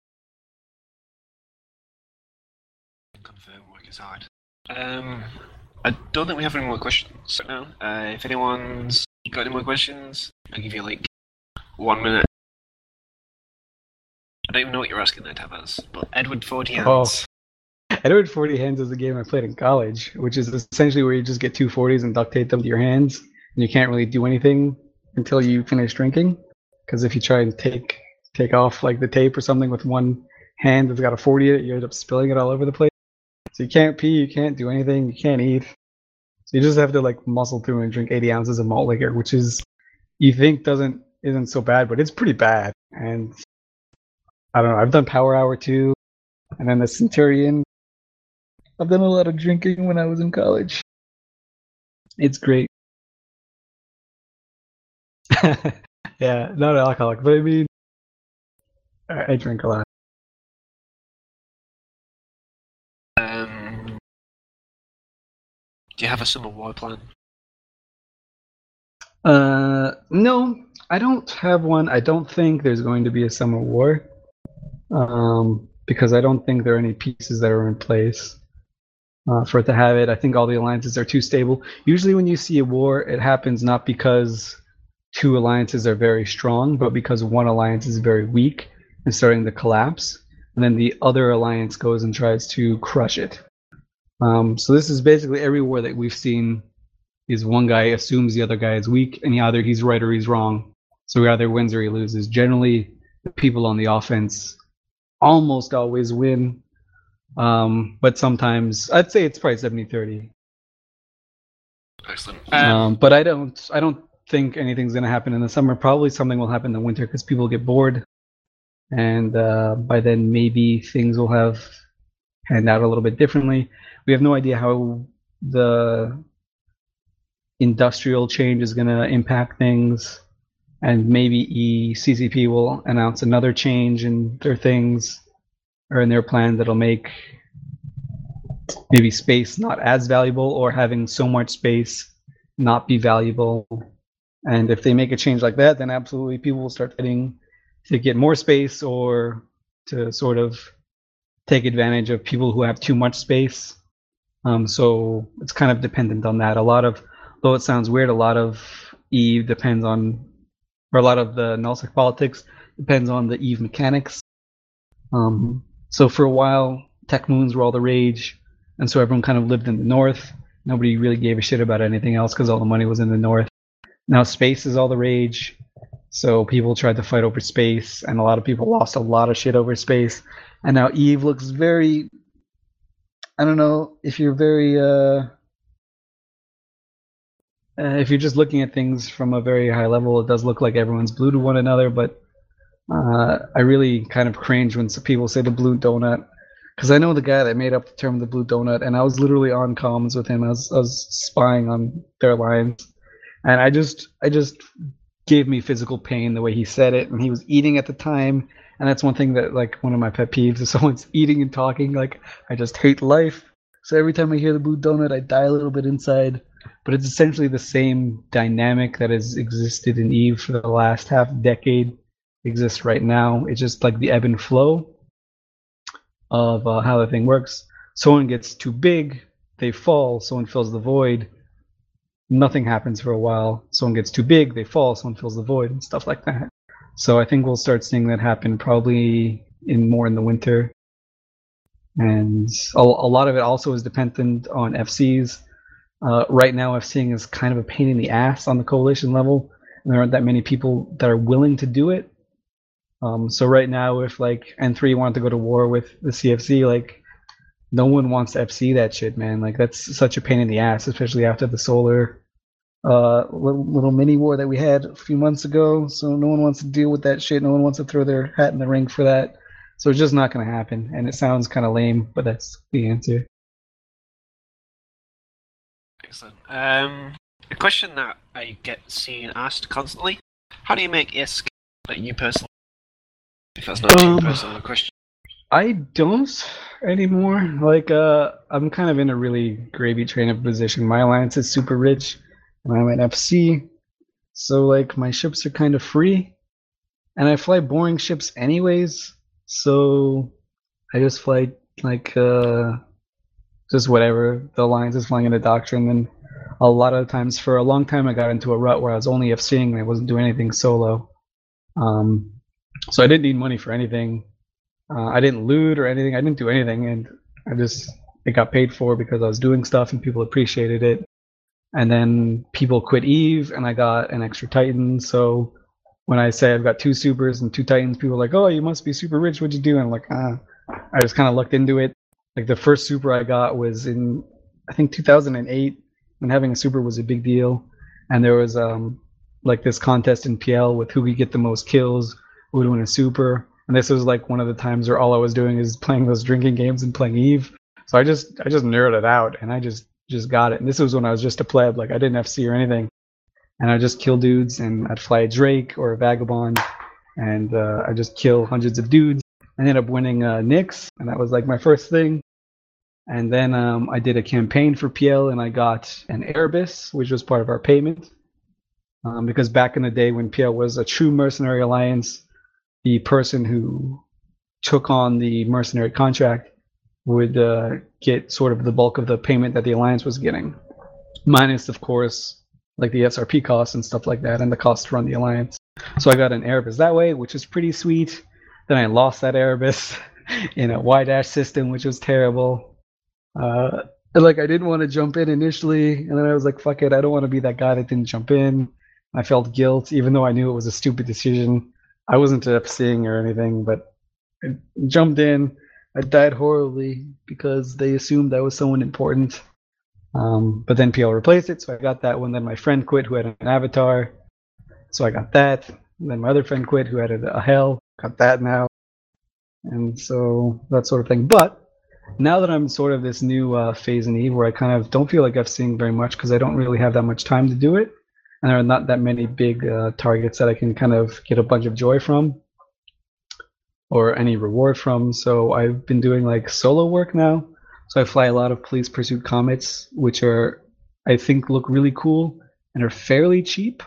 Confirm work is hard. Um, I don't think we have any more questions right now. Uh, if anyone's got any more questions, I'll give you a link. One minute. I don't even know what you're asking there, Tavaz. But Edward Forty Oh. Hands. Edward Forty Hands is a game I played in college, which is essentially where you just get two forties and duct tape them to your hands, and you can't really do anything until you finish drinking. Because if you try and take take off like the tape or something with one hand that's got a forty in it, you end up spilling it all over the place. So you can't pee, you can't do anything, you can't eat. So you just have to like muscle through and drink eighty ounces of malt liquor, which is you think doesn't isn't so bad, but it's pretty bad. And I don't know. I've done Power Hour too, and then the Centurion. I've done a lot of drinking when I was in college. It's great. Yeah, not an alcoholic, but I mean, I, I drink a lot. Um, do you have a summer war plan? Uh, no, I don't have one. I don't think there's going to be a summer war. Um, because I don't think there are any pieces that are in place uh, for it to have it. I think all the alliances are too stable. Usually, when you see a war, it happens not because two alliances are very strong, but because one alliance is very weak and starting to collapse, and then the other alliance goes and tries to crush it. Um, so this is basically every war that we've seen is one guy assumes the other guy is weak, and either he's right or he's wrong. So he either wins or he loses. Generally, the people on the offense almost always win, um, but sometimes I'd say it's probably seventy thirty. Excellent. Um, Um, but I don't, I don't think anything's going to happen in the summer. Probably something will happen in the winter because people get bored, and uh, by then maybe things will have panned out a little bit differently. We have no idea how the industrial change is going to impact things, and maybe E C C P will announce another change in their things or in their plan that'll make maybe space not as valuable, or having so much space not be valuable. And if they make a change like that, then absolutely people will start fighting to get more space or to sort of take advantage of people who have too much space. Um, so it's kind of dependent on that. A lot of, though it sounds weird, a lot of EVE depends on, or a lot of the nullsec politics depends on the EVE mechanics. Um, so for a while, tech moons were all the rage, and so everyone kind of lived in the north. Nobody really gave a shit about anything else because all the money was in the north. Now space is all the rage, so people tried to fight over space, and a lot of people lost a lot of shit over space. And now EVE looks very, I don't know, if you're very, uh, uh, if you're just looking at things from a very high level, it does look like everyone's blue to one another, but uh, I really kind of cringe when some people say the blue donut, because I know the guy that made up the term the blue donut, and I was literally on comms with him. I was, I was spying on their lines, and I just, I just gave me physical pain the way he said it, and he was eating at the time, and that's one thing that, like, one of my pet peeves, if someone's eating and talking, like, I just hate life. So every time I hear the blue donut, I die a little bit inside. But it's essentially the same dynamic that has existed in EVE for the last half decade exists right now. It's just like the ebb and flow of uh, how the thing works. Someone gets too big, they fall, someone fills the void. Nothing happens for a while. Someone gets too big, they fall, someone fills the void, and stuff like that. So I think we'll start seeing that happen probably in more in the winter. And a, a lot of it also is dependent on F Cs. Uh, right now, FCing is kind of a pain in the ass on the coalition level, and there aren't that many people that are willing to do it. Um, so right now, if like N three wanted to go to war with the C F C, like no one wants to F C that shit, man. Like that's such a pain in the ass, especially after the solar uh, little, little mini war that we had a few months ago. So no one wants to deal with that shit. No one wants to throw their hat in the ring for that. So it's just not going to happen. And it sounds kind of lame, but that's the answer. Excellent. Um, a question that I get seen asked constantly: how do you make I S K? Like you personally, if that's not Um, too personal a question. I don't anymore. Like, uh, I'm kind of in a really gravy train of position. My alliance is super rich, and I'm at F C, so like my ships are kind of free, and I fly boring ships anyways. So I just fly like uh, just whatever the alliance is flying into Doctrine. And a lot of times, for a long time, I got into a rut where I was only FCing and I wasn't doing anything solo. Um, so I didn't need money for anything. Uh, I didn't loot or anything. I didn't do anything, and I just it got paid for because I was doing stuff and people appreciated it. And then people quit Eve, and I got an extra Titan. So when I say I've got two supers and two Titans, people are like, "Oh, you must be super rich. What'd you do?" And I'm like, "Ah." I just kind of looked into it. Like the first super I got was in I think two thousand eight, when having a super was a big deal, and there was um like this contest in P L with who could get the most kills, who would win a super. And this was like one of the times where all I was doing is playing those drinking games and playing Eve. So I just I just nerded out and I just just got it. And this was when I was just a pleb, like I didn't F C or anything. And I just kill dudes, and I'd fly a Drake or a Vagabond, and uh, I just kill hundreds of dudes. I ended up winning uh, Nyx, and that was like my first thing. And then um, I did a campaign for P L, and I got an Erebus, which was part of our payment. Um, because back in the day when P L was a true mercenary alliance, the person who took on the mercenary contract would uh, get sort of the bulk of the payment that the alliance was getting, minus, of course, like the S R P costs and stuff like that, and the cost to run the alliance. So I got an Erebus that way, which was pretty sweet. Then I lost that Erebus in a Y-dash system, which was terrible. Uh, like I didn't want to jump in initially, and then I was like, fuck it, I don't want to be that guy that didn't jump in. I felt guilt, even though I knew it was a stupid decision. I wasn't FCing or anything, but I jumped in. I died horribly because they assumed I was someone important. Um, but then P L replaced it, so I got that one. Then my friend quit who had an avatar, so I got that. And then my other friend quit who had a, a hell, got that now. And so that sort of thing. But now that I'm sort of this new uh, phase in Eve where I kind of don't feel like FCing very much because I don't really have that much time to do it, and there are not that many big uh, targets that I can kind of get a bunch of joy from or any reward from. So I've been doing like solo work now. So I fly a lot of Police Pursuit Comets, which are, I think, look really cool and are fairly cheap.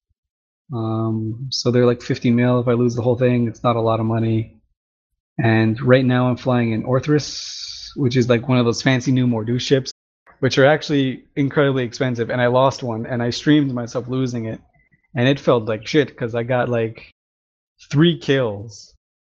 Um, so they're like fifty mil if I lose the whole thing. It's not a lot of money. And right now I'm flying an Orthrus, which is like one of those fancy new Mordu ships, which are actually incredibly expensive. And I lost one, and I streamed myself losing it. And it felt like shit because I got like three kills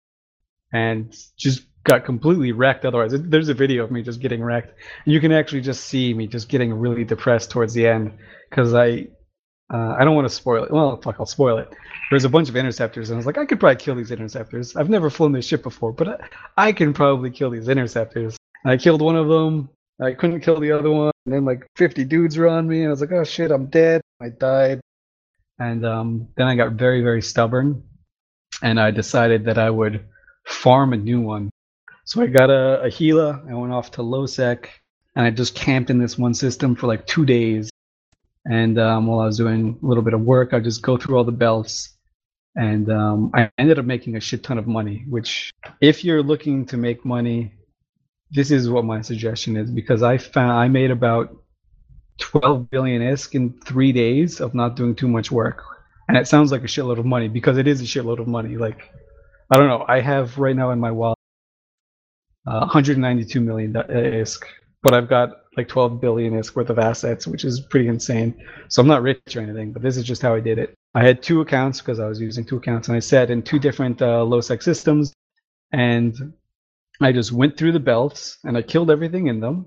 and just got completely wrecked otherwise. There's a video of me just getting wrecked. You can actually just see me just getting really depressed towards the end because I uh, I don't want to spoil it. Well, fuck, I'll spoil it. There's a bunch of interceptors, and I was like, I could probably kill these interceptors. I've never flown this ship before, but I, I can probably kill these interceptors. And I killed one of them. I couldn't kill the other one. And then like fifty dudes were on me, and I was like, oh shit, I'm dead. I died. And um, then I got very, very stubborn, and I decided that I would farm a new one. So I got a, a Gila, I went off to Losec, and I just camped in this one system for like two days. And um, while I was doing a little bit of work, I just go through all the belts. And um, I ended up making a shit ton of money, which if you're looking to make money, this is what my suggestion is, because I found I made about twelve billion I S K in three days of not doing too much work. And it sounds like a shitload of money because it is a shitload of money. Like, I don't know, I have right now in my wallet Uh, one hundred ninety-two million I S K, but I've got like twelve billion I S K worth of assets, which is pretty insane. So I'm not rich or anything, but this is just how I did it. I had two accounts because I was using two accounts, and I set in two different uh, Losec systems, and I just went through the belts and I killed everything in them.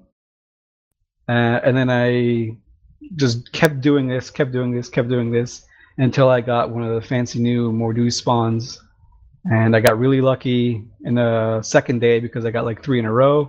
Uh, and then I just kept doing this, kept doing this, kept doing this until I got one of the fancy new Mordu spawns. And I got really lucky in the second day because I got like three in a row.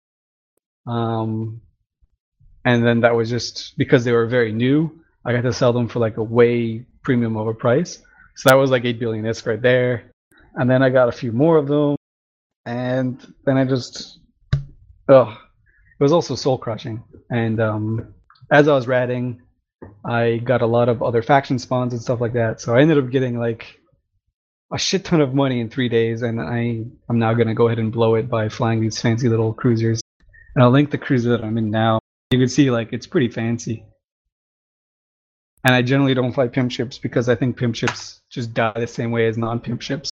Um, and then that was just because they were very new. I got to sell them for like a way premium over price. So that was like eight billion I S K right there. And then I got a few more of them. And then I just, oh, it was also soul crushing. And um, as I was ratting, I got a lot of other faction spawns and stuff like that. So I ended up getting like a shit ton of money in three days, and I I'm now gonna go ahead and blow it by flying these fancy little cruisers. And I'll link the cruiser that I'm in now. You can see like it's pretty fancy. And I generally don't fly pimp ships because I think pimp ships just die the same way as non-pimp ships.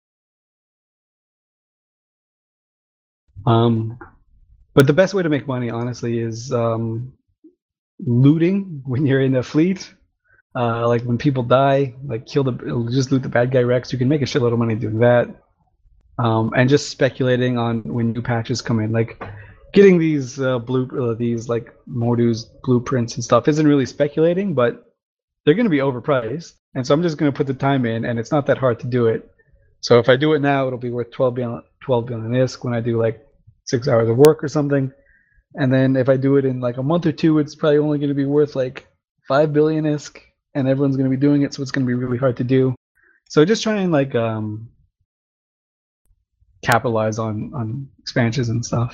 Um, but the best way to make money, honestly, is um, looting when you're in a fleet. Uh, like when people die, like kill the just loot the bad guy Rex. You can make a shitload of money doing that. Um, and just speculating on when new patches come in, like getting these uh, blue uh, these like Mordu's blueprints and stuff isn't really speculating, but they're going to be overpriced, and so I'm just going to put the time in, and it's not that hard to do it. So if I do it now, it'll be worth twelve billion, twelve billion I S K when I do like six hours of work or something, and then if I do it in like a month or two, it's probably only going to be worth like five billion I S K, and everyone's going to be doing it, so it's going to be really hard to do. So just try and like um, capitalize on on expansions and stuff.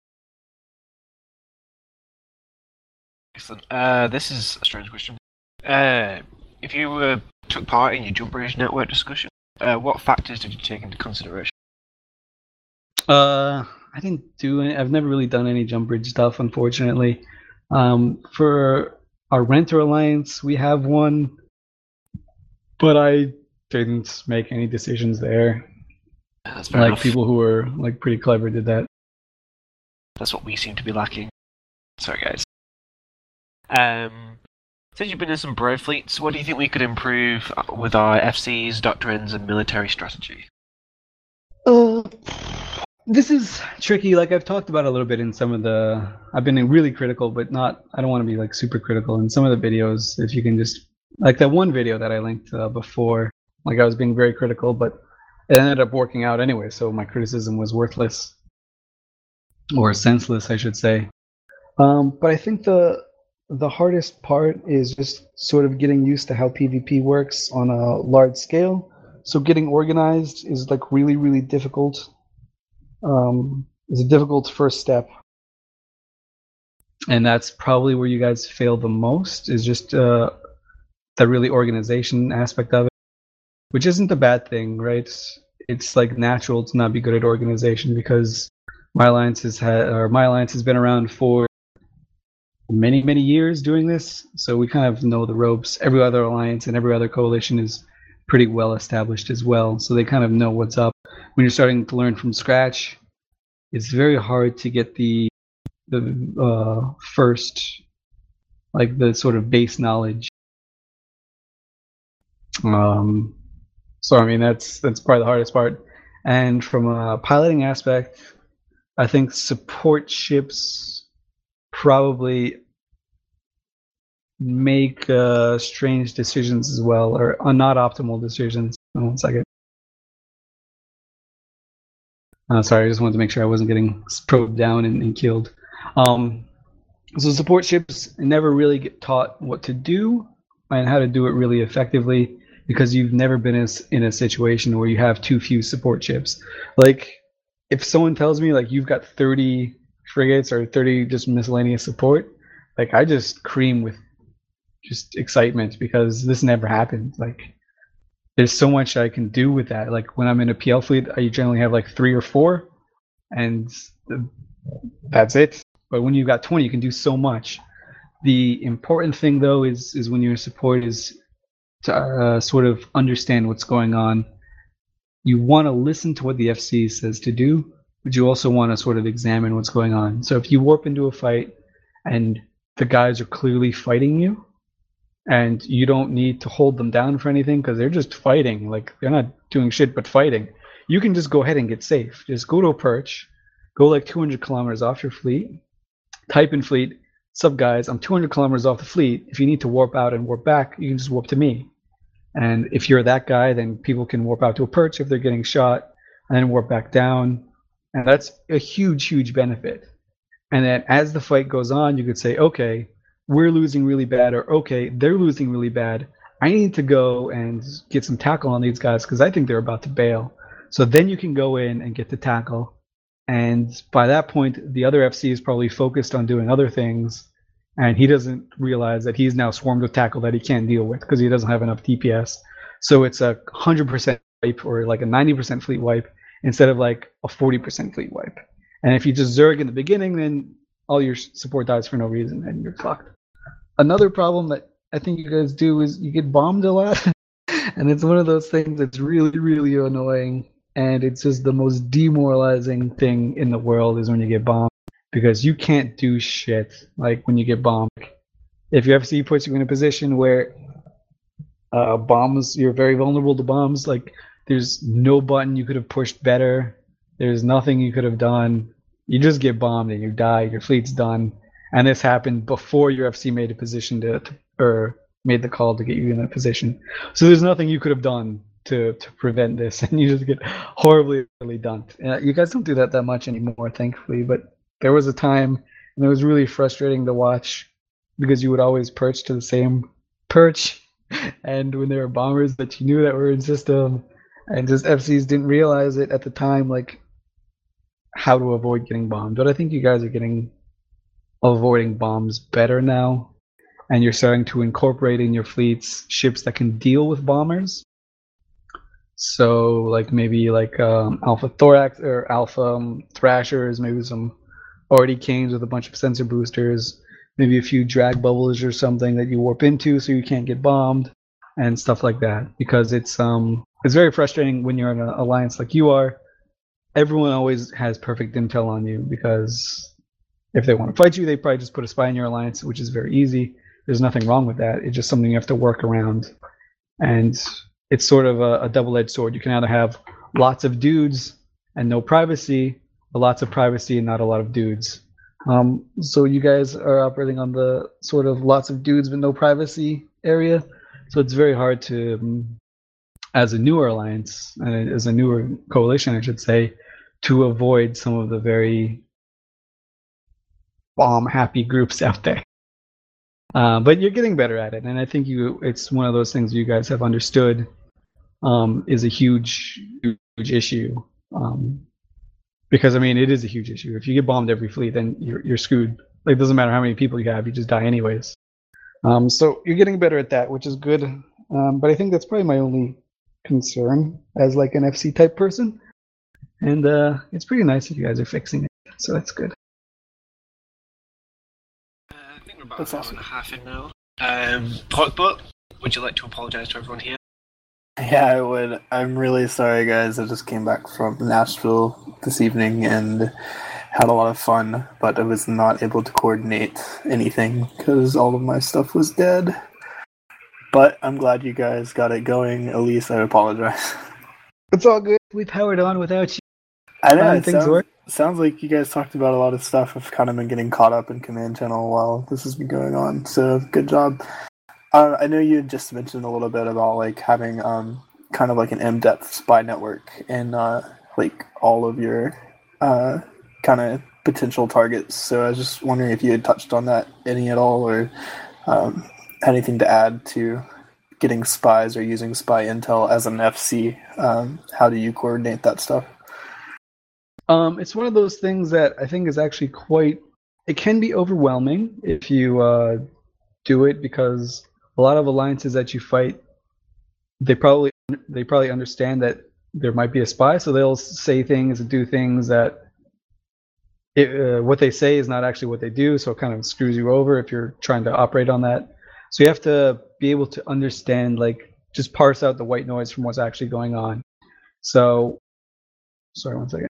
Excellent. Uh, this is a strange question. Uh, if you uh, took part in your Jump Bridge network discussion, uh, what factors did you take into consideration? Uh, I didn't do any. I've never really done any Jump Bridge stuff, unfortunately. Um, for our Renter Alliance, we have one, but I didn't make any decisions there. Yeah, that's fair like enough. People who were like pretty clever did that. That's what we seem to be lacking. Sorry, guys. Um, since you've been in some Brave fleets, what do you think we could improve with our F Cs, doctrines, and military strategy? Uh, this is tricky. Like I've talked about a little bit in some of the. I've been really critical, but not. I don't want to be like super critical in some of the videos. If you can just like that one video that I linked uh, before, like I was being very critical, but it ended up working out anyway. So my criticism was worthless or senseless, I should say. Um, but I think the the hardest part is just sort of getting used to how PvP works on a large scale. So getting organized is like really, really difficult. Um, it's a difficult first step. And that's probably where you guys fail the most, is just uh, the really organization aspect of it, which isn't a bad thing, right? It's like natural to not be good at organization because my alliance has had, or my alliance has been around for many, many years doing this, so we kind of know the ropes. Every other alliance and every other coalition is pretty well established as well, so they kind of know what's up. When you're starting to learn from scratch, it's very hard to get the the uh, first, like the sort of base knowledge. Um, so I mean that's that's probably the hardest part. And from a piloting aspect, I think support ships probably make uh, strange decisions as well, or uh, not optimal decisions. Oh, one second. Uh, sorry, I just wanted to make sure I wasn't getting probed down and, and killed. Um, so support ships never really get taught what to do and how to do it really effectively because you've never been in a, in a situation where you have too few support ships. Like, if someone tells me like you've got thirty frigates or thirty just miscellaneous support, like I just cream with just excitement because this never happened. Like, there's so much I can do with that. Like when I'm in a P L fleet, I generally have like three or four, and that's it. But when you've got twenty, you can do so much. The important thing, though, is is when you're in support, is to uh, sort of understand what's going on. You want to listen to what the F C says to do, but you also want to sort of examine what's going on. So if you warp into a fight and the guys are clearly fighting you, and you don't need to hold them down for anything because they're just fighting, like they're not doing shit but fighting, you can just go ahead and get safe. Just go to a perch, go like two hundred kilometers off your fleet, type in fleet, sup guys, I'm two hundred kilometers off the fleet. If you need to warp out and warp back, you can just warp to me. And if you're that guy, then people can warp out to a perch if they're getting shot, and then warp back down. And that's a huge, huge benefit. And then as the fight goes on, you could say, okay, we're losing really bad, or okay, they're losing really bad. I need to go and get some tackle on these guys because I think they're about to bail. So then you can go in and get the tackle. And by that point, the other F C is probably focused on doing other things, and he doesn't realize that he's now swarmed with tackle that he can't deal with because he doesn't have enough D P S. So it's a one hundred percent wipe or like a ninety percent fleet wipe instead of like a forty percent fleet wipe. And if you just Zerg in the beginning, then all your support dies for no reason and you're fucked. Another problem that I think you guys do is you get bombed a lot. And it's one of those things that's really, really annoying. And it's just the most demoralizing thing in the world is when you get bombed. Because you can't do shit like when you get bombed. If your F C puts you in a position where Uh, bombs, you're very vulnerable to bombs. Like, there's no button you could have pushed better. There's nothing you could have done. You just get bombed and you die. Your fleet's done. And this happened before your F C made a position to, to or made the call to get you in that position. So there's nothing you could have done to to prevent this, and you just get horribly really dunked. Uh, you guys don't do that that much anymore, thankfully. But there was a time, and it was really frustrating to watch because you would always perch to the same perch, and when there were bombers that you knew that were in system, and just F Cs didn't realize it at the time, like how to avoid getting bombed. But I think you guys are getting avoiding bombs better now, and you're starting to incorporate in your fleets ships that can deal with bombers. So, like maybe like um, Alpha Thorax or Alpha um, Thrashers, maybe some Artie Canes with a bunch of sensor boosters, maybe a few drag bubbles or something that you warp into so you can't get bombed, and stuff like that. Because it's um it's very frustrating when you're in an alliance like you are. Everyone always has perfect intel on you because if they want to fight you, they probably just put a spy in your alliance, which is very easy. There's nothing wrong with that. It's just something you have to work around. And it's sort of a, a double-edged sword. You can either have lots of dudes and no privacy, or lots of privacy and not a lot of dudes. Um, so you guys are operating on the sort of lots of dudes but no privacy area. So it's very hard to, um, as a newer alliance, and as a newer coalition, I should say, to avoid some of the very bomb happy groups out there. Uh, but you're getting better at it, and I think you it's one of those things you guys have understood um, is a huge, huge issue. Um, because I mean, it is a huge issue. If you get bombed every fleet, then you're you're screwed. Like, it doesn't matter how many people you have, you just die anyways. Um, so you're getting better at that, which is good. Um, but I think that's probably my only concern as like an F C type person, and uh, it's pretty nice that you guys are fixing it. So that's good. I think we're about That's an hour awesome. and a half in now. Um, Porkbutt, would you like to apologise to everyone here? Yeah, I would. I'm really sorry, guys. I just came back from Nashville this evening and had a lot of fun, but I was not able to coordinate anything because all of my stuff was dead. But I'm glad you guys got it going. Elise, I apologize. It's all good. We powered on without you. I know, Fine, it things sounds, work. sounds like you guys talked about a lot of stuff. I've kind of been getting caught up in Command Channel while this has been going on, so good job. Uh, I know you had just mentioned a little bit about like having um, kind of like an in-depth spy network and uh, like all of your uh, kind of potential targets. So I was just wondering if you had touched on that any at all, or um, anything to add to getting spies or using spy intel as an F C. Um, how do you coordinate that stuff? Um, it's one of those things that I think is actually quite. It can be overwhelming if you uh, do it, because a lot of alliances that you fight, they probably they probably understand that there might be a spy, so they'll say things and do things that it, uh, what they say is not actually what they do, so it kind of screws you over if you're trying to operate on that. So you have to be able to understand, like, just parse out the white noise from what's actually going on. So, sorry, one second.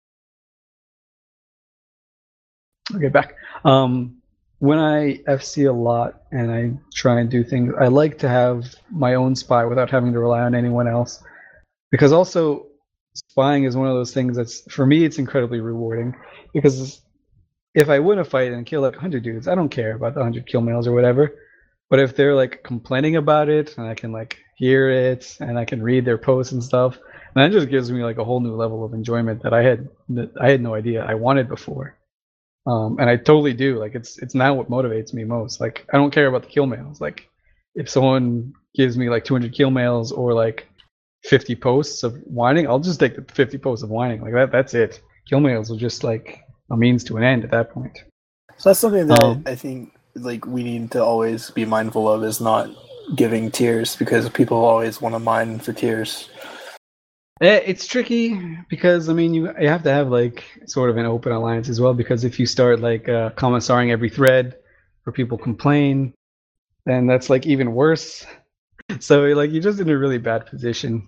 Okay, back. Um, when I F C a lot and I try and do things, I like to have my own spy without having to rely on anyone else. Because also, spying is one of those things that's, for me, it's incredibly rewarding. Because if I win a fight and kill like one hundred dudes, I don't care about the one hundred kill mails or whatever. But if they're like complaining about it, and I can like hear it, and I can read their posts and stuff, then it just gives me like a whole new level of enjoyment that I had that I had no idea I wanted before. Um, and I totally do. Like, it's it's now what motivates me most. Like, I don't care about the kill mails. Like, if someone gives me like two hundred kill mails or like fifty posts of whining, I'll just take the fifty posts of whining. Like that. That's it. Kill mails are just like a means to an end at that point. So that's something that Um, I think like we need to always be mindful of, is not giving tiers, because people always want to mine for tiers. Eh, It's tricky because I mean you you have to have like sort of an open alliance as well, because if you start like uh, commissarying every thread where people complain, then that's like even worse. So like you're just in a really bad position.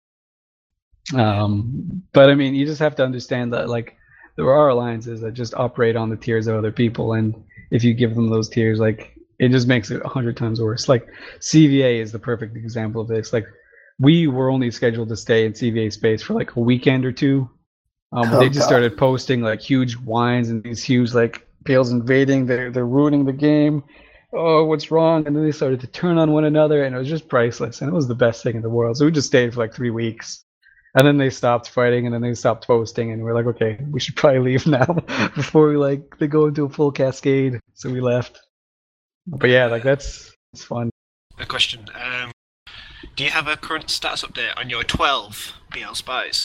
Um, but I mean you just have to understand that like there are alliances that just operate on the tiers of other people, and if you give them those tiers, like it just makes it a hundred times worse. Like C V A is the perfect example of this. Like we were only scheduled to stay in C V A space for like a weekend or two. Um, Oh, they just God. started posting like huge whines and these huge like P L's invading. They're they're ruining the game. Oh, what's wrong? And then they started to turn on one another, and it was just priceless. And it was the best thing in the world. So we just stayed for like three weeks. And then they stopped fighting, and then they stopped posting, and we're like, okay, we should probably leave now before we like they go into a full cascade. So we left. But yeah, like that's it's fun. A question. Um, do you have a current status update on your twelve B L spies?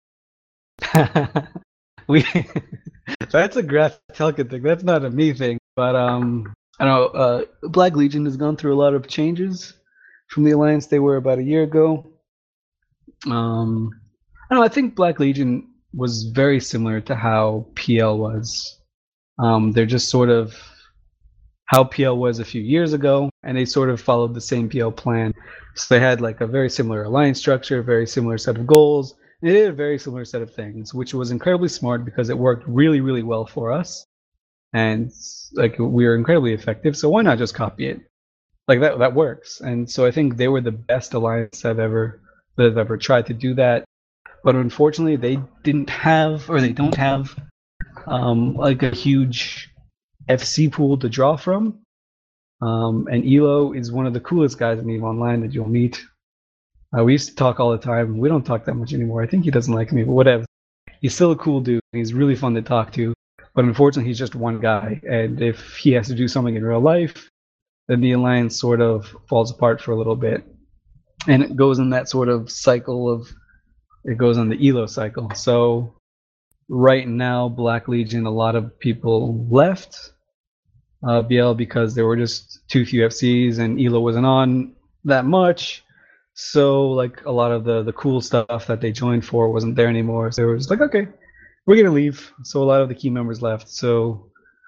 we that's a Graph Telkin thing. That's not a me thing. But um, I don't know. Uh, Black Legion has gone through a lot of changes from the alliance they were about a year ago. Um, I don't know. I think Black Legion was very similar to how P L was. Um, they're just sort of how P L was a few years ago, and they sort of followed the same P L plan. So they had like a very similar alliance structure, very similar set of goals. They did a very similar set of things, which was incredibly smart because it worked really, really well for us, and like we were incredibly effective. So why not just copy it? Like that that works. And so I think they were the best alliance I've ever that have ever tried to do that. But unfortunately, they didn't have, or they don't have, um, like a huge F C pool to draw from. Um, and Elo is one of the coolest guys in EVE Online that you'll meet. Uh, we used to talk all the time. We don't talk that much anymore. I think he doesn't like me, but whatever. He's still a cool dude. He's really fun to talk to. But unfortunately, he's just one guy. And if he has to do something in real life, then the alliance sort of falls apart for a little bit. And it goes in that sort of cycle of, it goes on the Elo cycle. So right now, Black Legion, a lot of people left uh, B L because there were just too few F Cs and Elo wasn't on that much. So like a lot of the, the cool stuff that they joined for wasn't there anymore. So it was like, okay, we're going to leave. So a lot of the key members left. So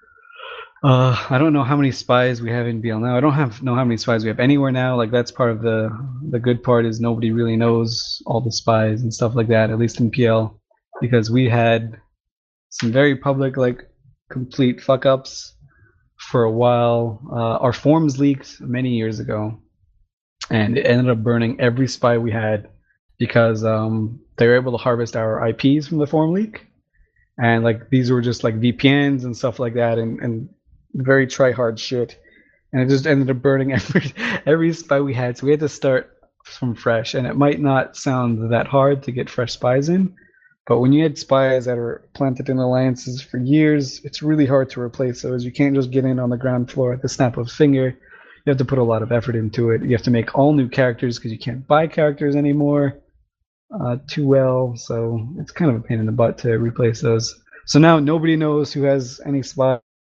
Uh, I don't know how many spies we have in B L now. I don't have know how many spies we have anywhere now. Like that's part of the the good part is nobody really knows all the spies and stuff like that. At least in P L, because we had some very public like complete fuck ups for a while. Uh, our forms leaked many years ago, and it ended up burning every spy we had because um, they were able to harvest our I Ps from the form leak, and like these were just like V P Ns and stuff like that, and and very try-hard shit, and it just ended up burning every every spy we had. So we had to start from fresh, and it might not sound that hard to get fresh spies in, but when you had spies that are planted in alliances for years, it's really hard to replace those. You can't just get in on the ground floor at the snap of a finger. You have to put a lot of effort into it. You have to make all new characters because you can't buy characters anymore uh, too well, so it's kind of a pain in the butt to replace those. So now nobody knows who has any spies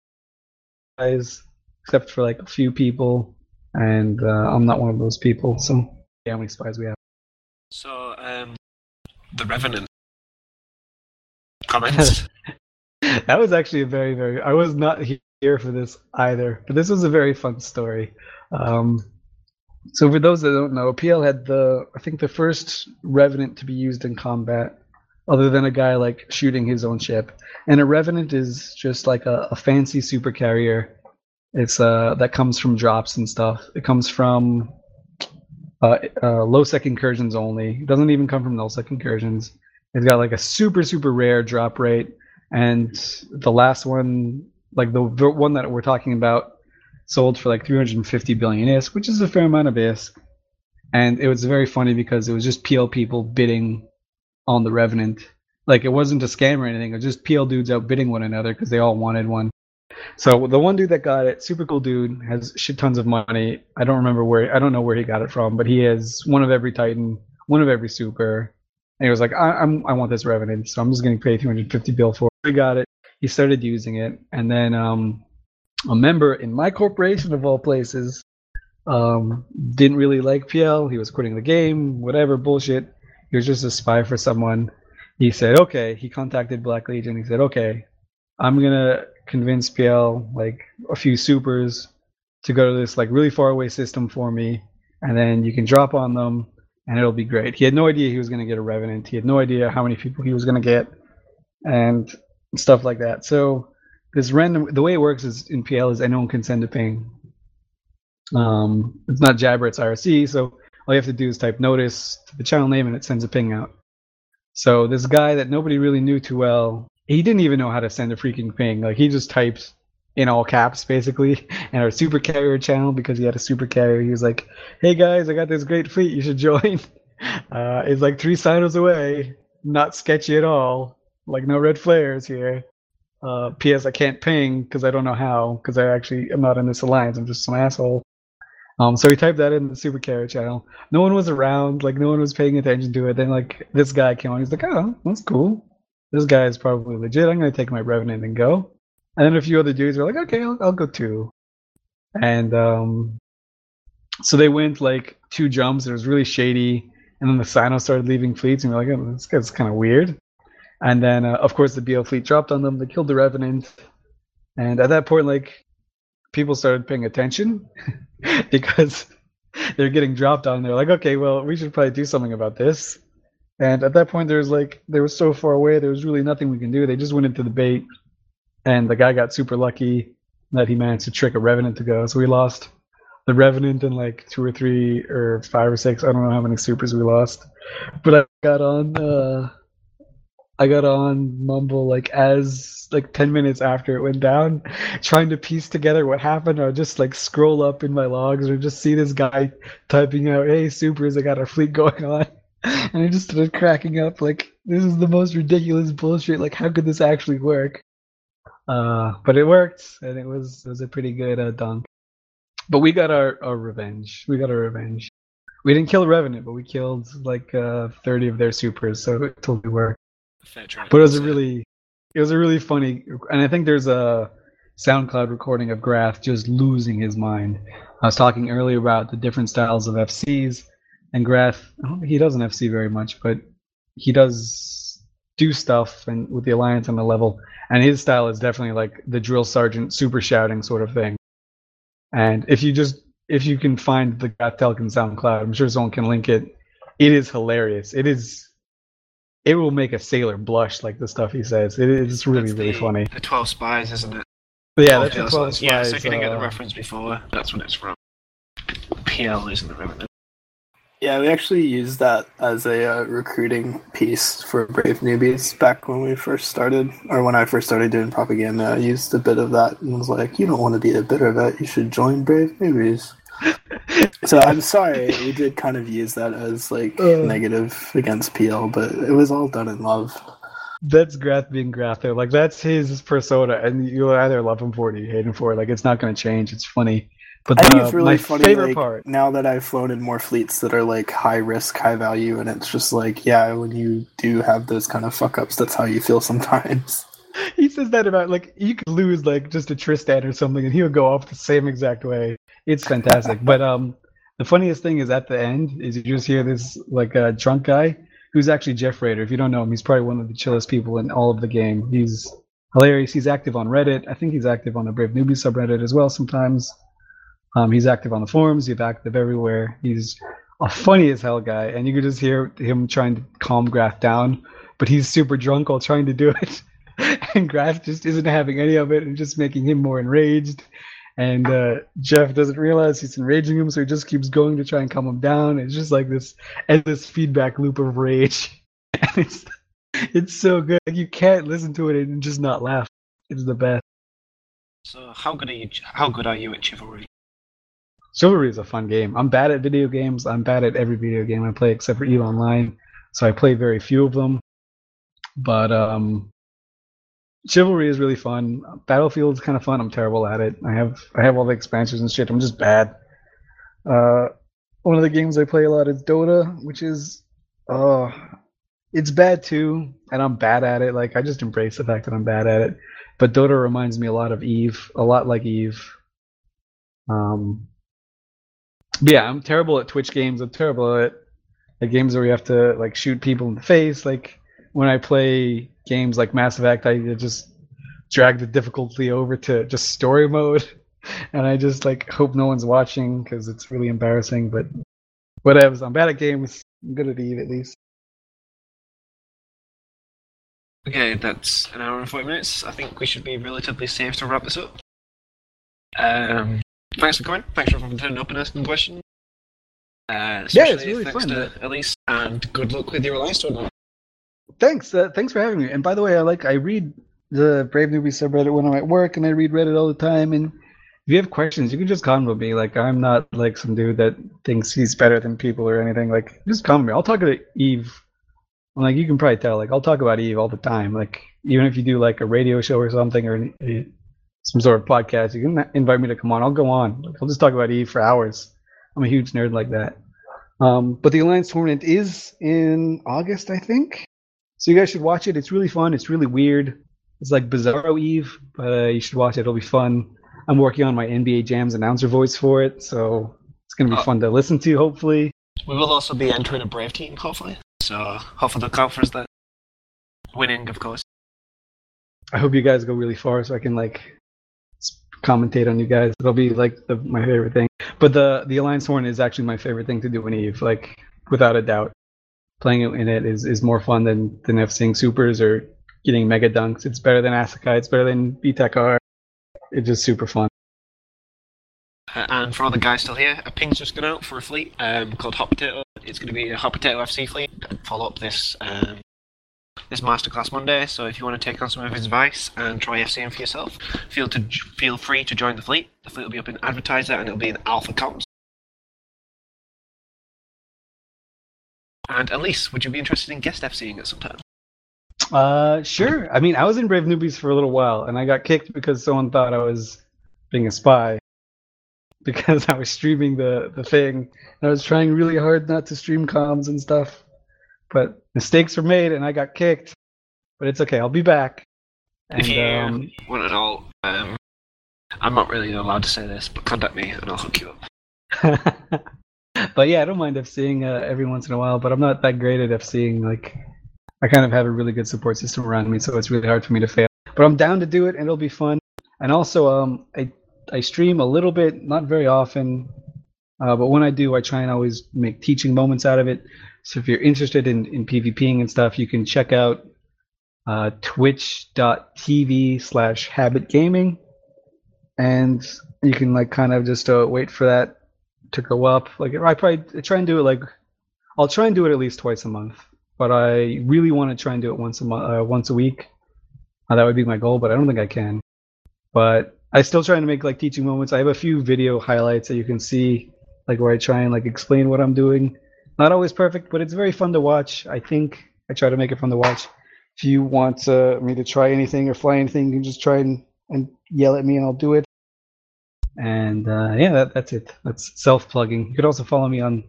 except for like a few people, and uh, I'm not one of those people. So yeah, how many spies we have? So, um, the Revenant comments. That was actually a very, very. I was not here for this either, but this was a very fun story. Um, so for those that don't know, P L had the I think the first Revenant to be used in combat, other than a guy like shooting his own ship. And a Revenant is just like a, a fancy super carrier. It's uh that comes from drops and stuff. It comes from uh, uh, low sec incursions only. It doesn't even come from null sec incursions. It's got like a super super rare drop rate, and the last one, like the, the one that we're talking about, sold for like three hundred fifty billion I S K, which is a fair amount of I S K. And it was very funny because it was just P L people bidding on the Revenant. Like it wasn't a scam or anything. It was just P L dudes outbidding one another because they all wanted one. So the one dude that got it, super cool dude, has shit tons of money. I don't remember where. I don't know where he got it from, but he has one of every Titan, one of every super. And he was like, I, I'm I want this Revenant, so I'm just going to pay two hundred fifty bill for it. He got it. He started using it, and then um, a member in my corporation of all places um, didn't really like P L. He was quitting the game, whatever bullshit. He was just a spy for someone. He said, okay, he contacted Black Legion. He said, okay, I'm going to convince P L, like, a few supers to go to this, like, really far away system for me, and then you can drop on them, and it'll be great. He had no idea he was going to get a Revenant. He had no idea how many people he was going to get, and stuff like that. So this random, the way it works is in P L is anyone can send a ping. Um, it's not Jabber, it's I R C, so all you have to do is type notice to the channel name and it sends a ping out. So this guy that nobody really knew too well, he didn't even know how to send a freaking ping. Like, he just typed in all caps, basically, and our super carrier channel, because he had a super carrier, he was like, hey guys, I got this great fleet, you should join. Uh, it's like three silos away, not sketchy at all, like no red flares here. Uh, P S I can't ping because I don't know how, because I actually am not in this alliance, I'm just some asshole. Um, so he typed that in the super carrier channel. No one was around, like no one was paying attention to it. Then like this guy came on, he's like, oh, that's cool. This guy is probably legit. I'm gonna take my Revenant and go. And then a few other dudes were like, okay, I'll, I'll go too. And um, so they went like two jumps. It was really shady. And then the Sino started leaving fleets, and we're like, oh, this guy's kind of weird. And then, uh, of course, the B L fleet dropped on them. They killed the Revenant. And at that point, like, people started paying attention because they're getting dropped on. They're like, okay, well, we should probably do something about this. And at that point, there's like, they were so far away, there was really nothing we can do. They just went into the bait. And the guy got super lucky that he managed to trick a Revenant to go. So we lost the Revenant in like two or three or five or six. I don't know how many supers we lost. But I got on uh I got on Mumble like as like ten minutes after it went down, trying to piece together what happened. I'll just like scroll up in my logs or just see this guy typing out, hey supers, I got our fleet going on. And I just started cracking up like, this is the most ridiculous bullshit. Like, how could this actually work? Uh, but it worked, and it was it was a pretty good uh, dunk. But we got our, our revenge. We got our revenge. We didn't kill a Revenant, but we killed like uh, thirty of their supers, so it totally worked. But it was a really, it was a really funny, and I think there's a SoundCloud recording of Grath just losing his mind. I was talking earlier about the different styles of F Cs, and Grath, I don't think he doesn't F C very much, but he does do stuff and with the Alliance on the level, and his style is definitely like the drill sergeant super shouting sort of thing. And if you just, if you can find the Grath Telkin SoundCloud, I'm sure someone can link it. It is hilarious. It is, it will make a sailor blush, like the stuff he says. It is really, That's really the, funny. The twelve Spies, isn't it? But yeah, that's the twelve Spies. Yeah, so I couldn't get the uh, reference before. That's when it's from. P L isn't the Revenant. Yeah, we actually used that as a uh, recruiting piece for Brave Newbies back when we first started, or when I first started doing propaganda. I used a bit of that and was like, you don't want to be a bitter vet, you should join Brave Newbies. So I'm sorry, we did kind of use that as like uh, negative against P L, but it was all done in love. That's Grath being Grath though. Like, that's his persona, and you either love him for it or you hate him for it. Like, it's not going to change. It's funny. But the, I think it's really my funny, favorite like, part, now that I've flown in more fleets that are like high risk, high value, and it's just like, yeah, when you do have those kind of fuck ups, that's how you feel sometimes. He says that about, like, you could lose like just a Tristan or something, and he would go off the same exact way. It's fantastic. But um, the funniest thing is at the end is you just hear this like a uh, drunk guy who's actually Jeff Rader. If you don't know him, he's probably one of the chillest people in all of the game. He's hilarious. He's active on Reddit. I think he's active on the Brave Newbie subreddit as well sometimes. Um, he's active on the forums. He's active everywhere. He's a funny as hell guy, and you could just hear him trying to calm Grath down, but he's super drunk while trying to do it, and Grath just isn't having any of it and just making him more enraged. And uh, Jeff doesn't realize he's enraging him, so he just keeps going to try and calm him down. It's just like this endless feedback loop of rage, and it's it's so good. Like, you can't listen to it and just not laugh. It's the best. So how good are you? How good are you at Chivalry? Chivalry is a fun game. I'm bad at video games. I'm bad at every video game I play except for EVE Online, so I play very few of them. But um, Chivalry is really fun. Battlefield's kind of fun. I'm terrible at it. I have I have all the expansions and shit. I'm just bad. Uh, one of the games I play a lot is Dota, which is uh, it's bad too, and I'm bad at it. Like, I just embrace the fact that I'm bad at it. But Dota reminds me a lot of EVE, a lot like EVE. Um. But yeah, I'm terrible at Twitch games. I'm terrible at like games where you have to like shoot people in the face. Like, when I play games like Mass Effect, I just drag the difficulty over to just story mode, and I just like hope no one's watching because it's really embarrassing. But whatever. I'm bad at games. I'm good at EVE at least. Okay, that's an hour and forty minutes. I think we should be relatively safe to wrap this up. Um, thanks for coming. Thanks for turning up and asking questions. Uh, Yeah, it's especially really thanks fun. to Elise, and good luck with your Alliance tournament. Thanks, uh, thanks for having me. And by the way, I like I read the Brave Newbie subreddit when I'm at work, and I read Reddit all the time. And if you have questions, you can just convo me. Like I'm not like some dude that thinks he's better than people or anything. Like just convo me. I'll talk to Eve. Like you can probably tell. Like I'll talk about Eve all the time. Like even if you do like a radio show or something or a, some sort of podcast, you can invite me to come on. I'll go on. Like, I'll just talk about Eve for hours. I'm a huge nerd like that. Um, but the Alliance tournament is in August, I think. So you guys should watch it. It's really fun. It's really weird. It's like Bizarro Eve, but uh, you should watch it. It'll be fun. I'm working on my N B A Jams announcer voice for it, so it's going to be Oh. fun to listen to, hopefully. We will also be entering a Brave team, hopefully. So hopefully they'll count for us that. Winning, of course. I hope you guys go really far so I can like s- commentate on you guys. It'll be like the, my favorite thing. But the the Alliance tournament is actually my favorite thing to do in Eve, like without a doubt. Playing it in it is, is more fun than, than FCing supers or getting mega dunks. It's better than Asakai. It's better than B TEC R. It's just super fun. Uh, and for all the guys still here, a ping's just gone out for a fleet um, called Hot Potato. It's going to be a Hot Potato F C fleet. Follow up this um, this masterclass Monday. So if you want to take on some of his advice and try FCing for yourself, feel to feel free to join the fleet. The fleet will be up in Advertiser and it'll be in Alpha Comms. And Elise, would you be interested in guest FCing at some time? Uh, sure. I mean, I was in Brave Newbies for a little while, and I got kicked because someone thought I was being a spy. Because I was streaming the, the thing, and I was trying really hard not to stream comms and stuff. But mistakes were made, and I got kicked. But it's okay. I'll be back. And, If you um, want to know, um, I'm not really allowed to say this, but contact me and I'll hook you up. but yeah, I don't mind FCing uh, every once in a while, but I'm not that great at FCing. Like, I kind of have a really good support system around me, so it's really hard for me to fail. But I'm down to do it, and it'll be fun. And also, um, I I stream a little bit, not very often, uh, but when I do, I try and always make teaching moments out of it. So if you're interested in, in PvPing and stuff, you can check out uh, twitch.tv slash habitgaming, and you can like kind of just uh, wait for that to go up. Like I probably try and do it like I'll try and do it at least twice a month, but I really want to try and do it once a month, uh, once a week. Uh, that would be my goal, but I don't think I can. But I still try to make like teaching moments. I have a few video highlights that you can see, like where I try and like explain what I'm doing. Not always perfect, but it's very fun to watch. I think I try to make it fun to watch. If you want uh, me to try anything or fly anything, you can just try and, and yell at me and I'll do it. And uh, yeah, that, that's it. That's self-plugging. You could also follow me on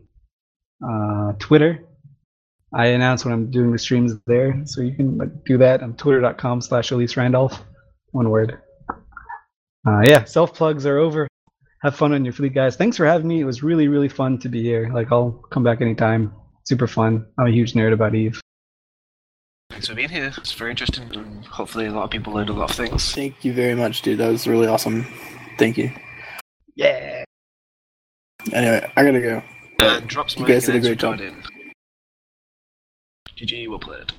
uh, Twitter. I announce when I'm doing the streams there, so you can like, do that on twitter.com slash Elise Randolph. One word. Uh, yeah, self-plugs are over. Have fun on your fleet, guys. Thanks for having me. It was really, really fun to be here. Like, I'll come back anytime. Super fun. I'm a huge nerd about Eve. Thanks for being here. It's very interesting, and hopefully a lot of people learned a lot of things. Thank you very much, dude. That was really awesome. Thank you. Yeah. Anyway, I gotta go. And drops You mic guys and did a it's great job. recording. G G, well played.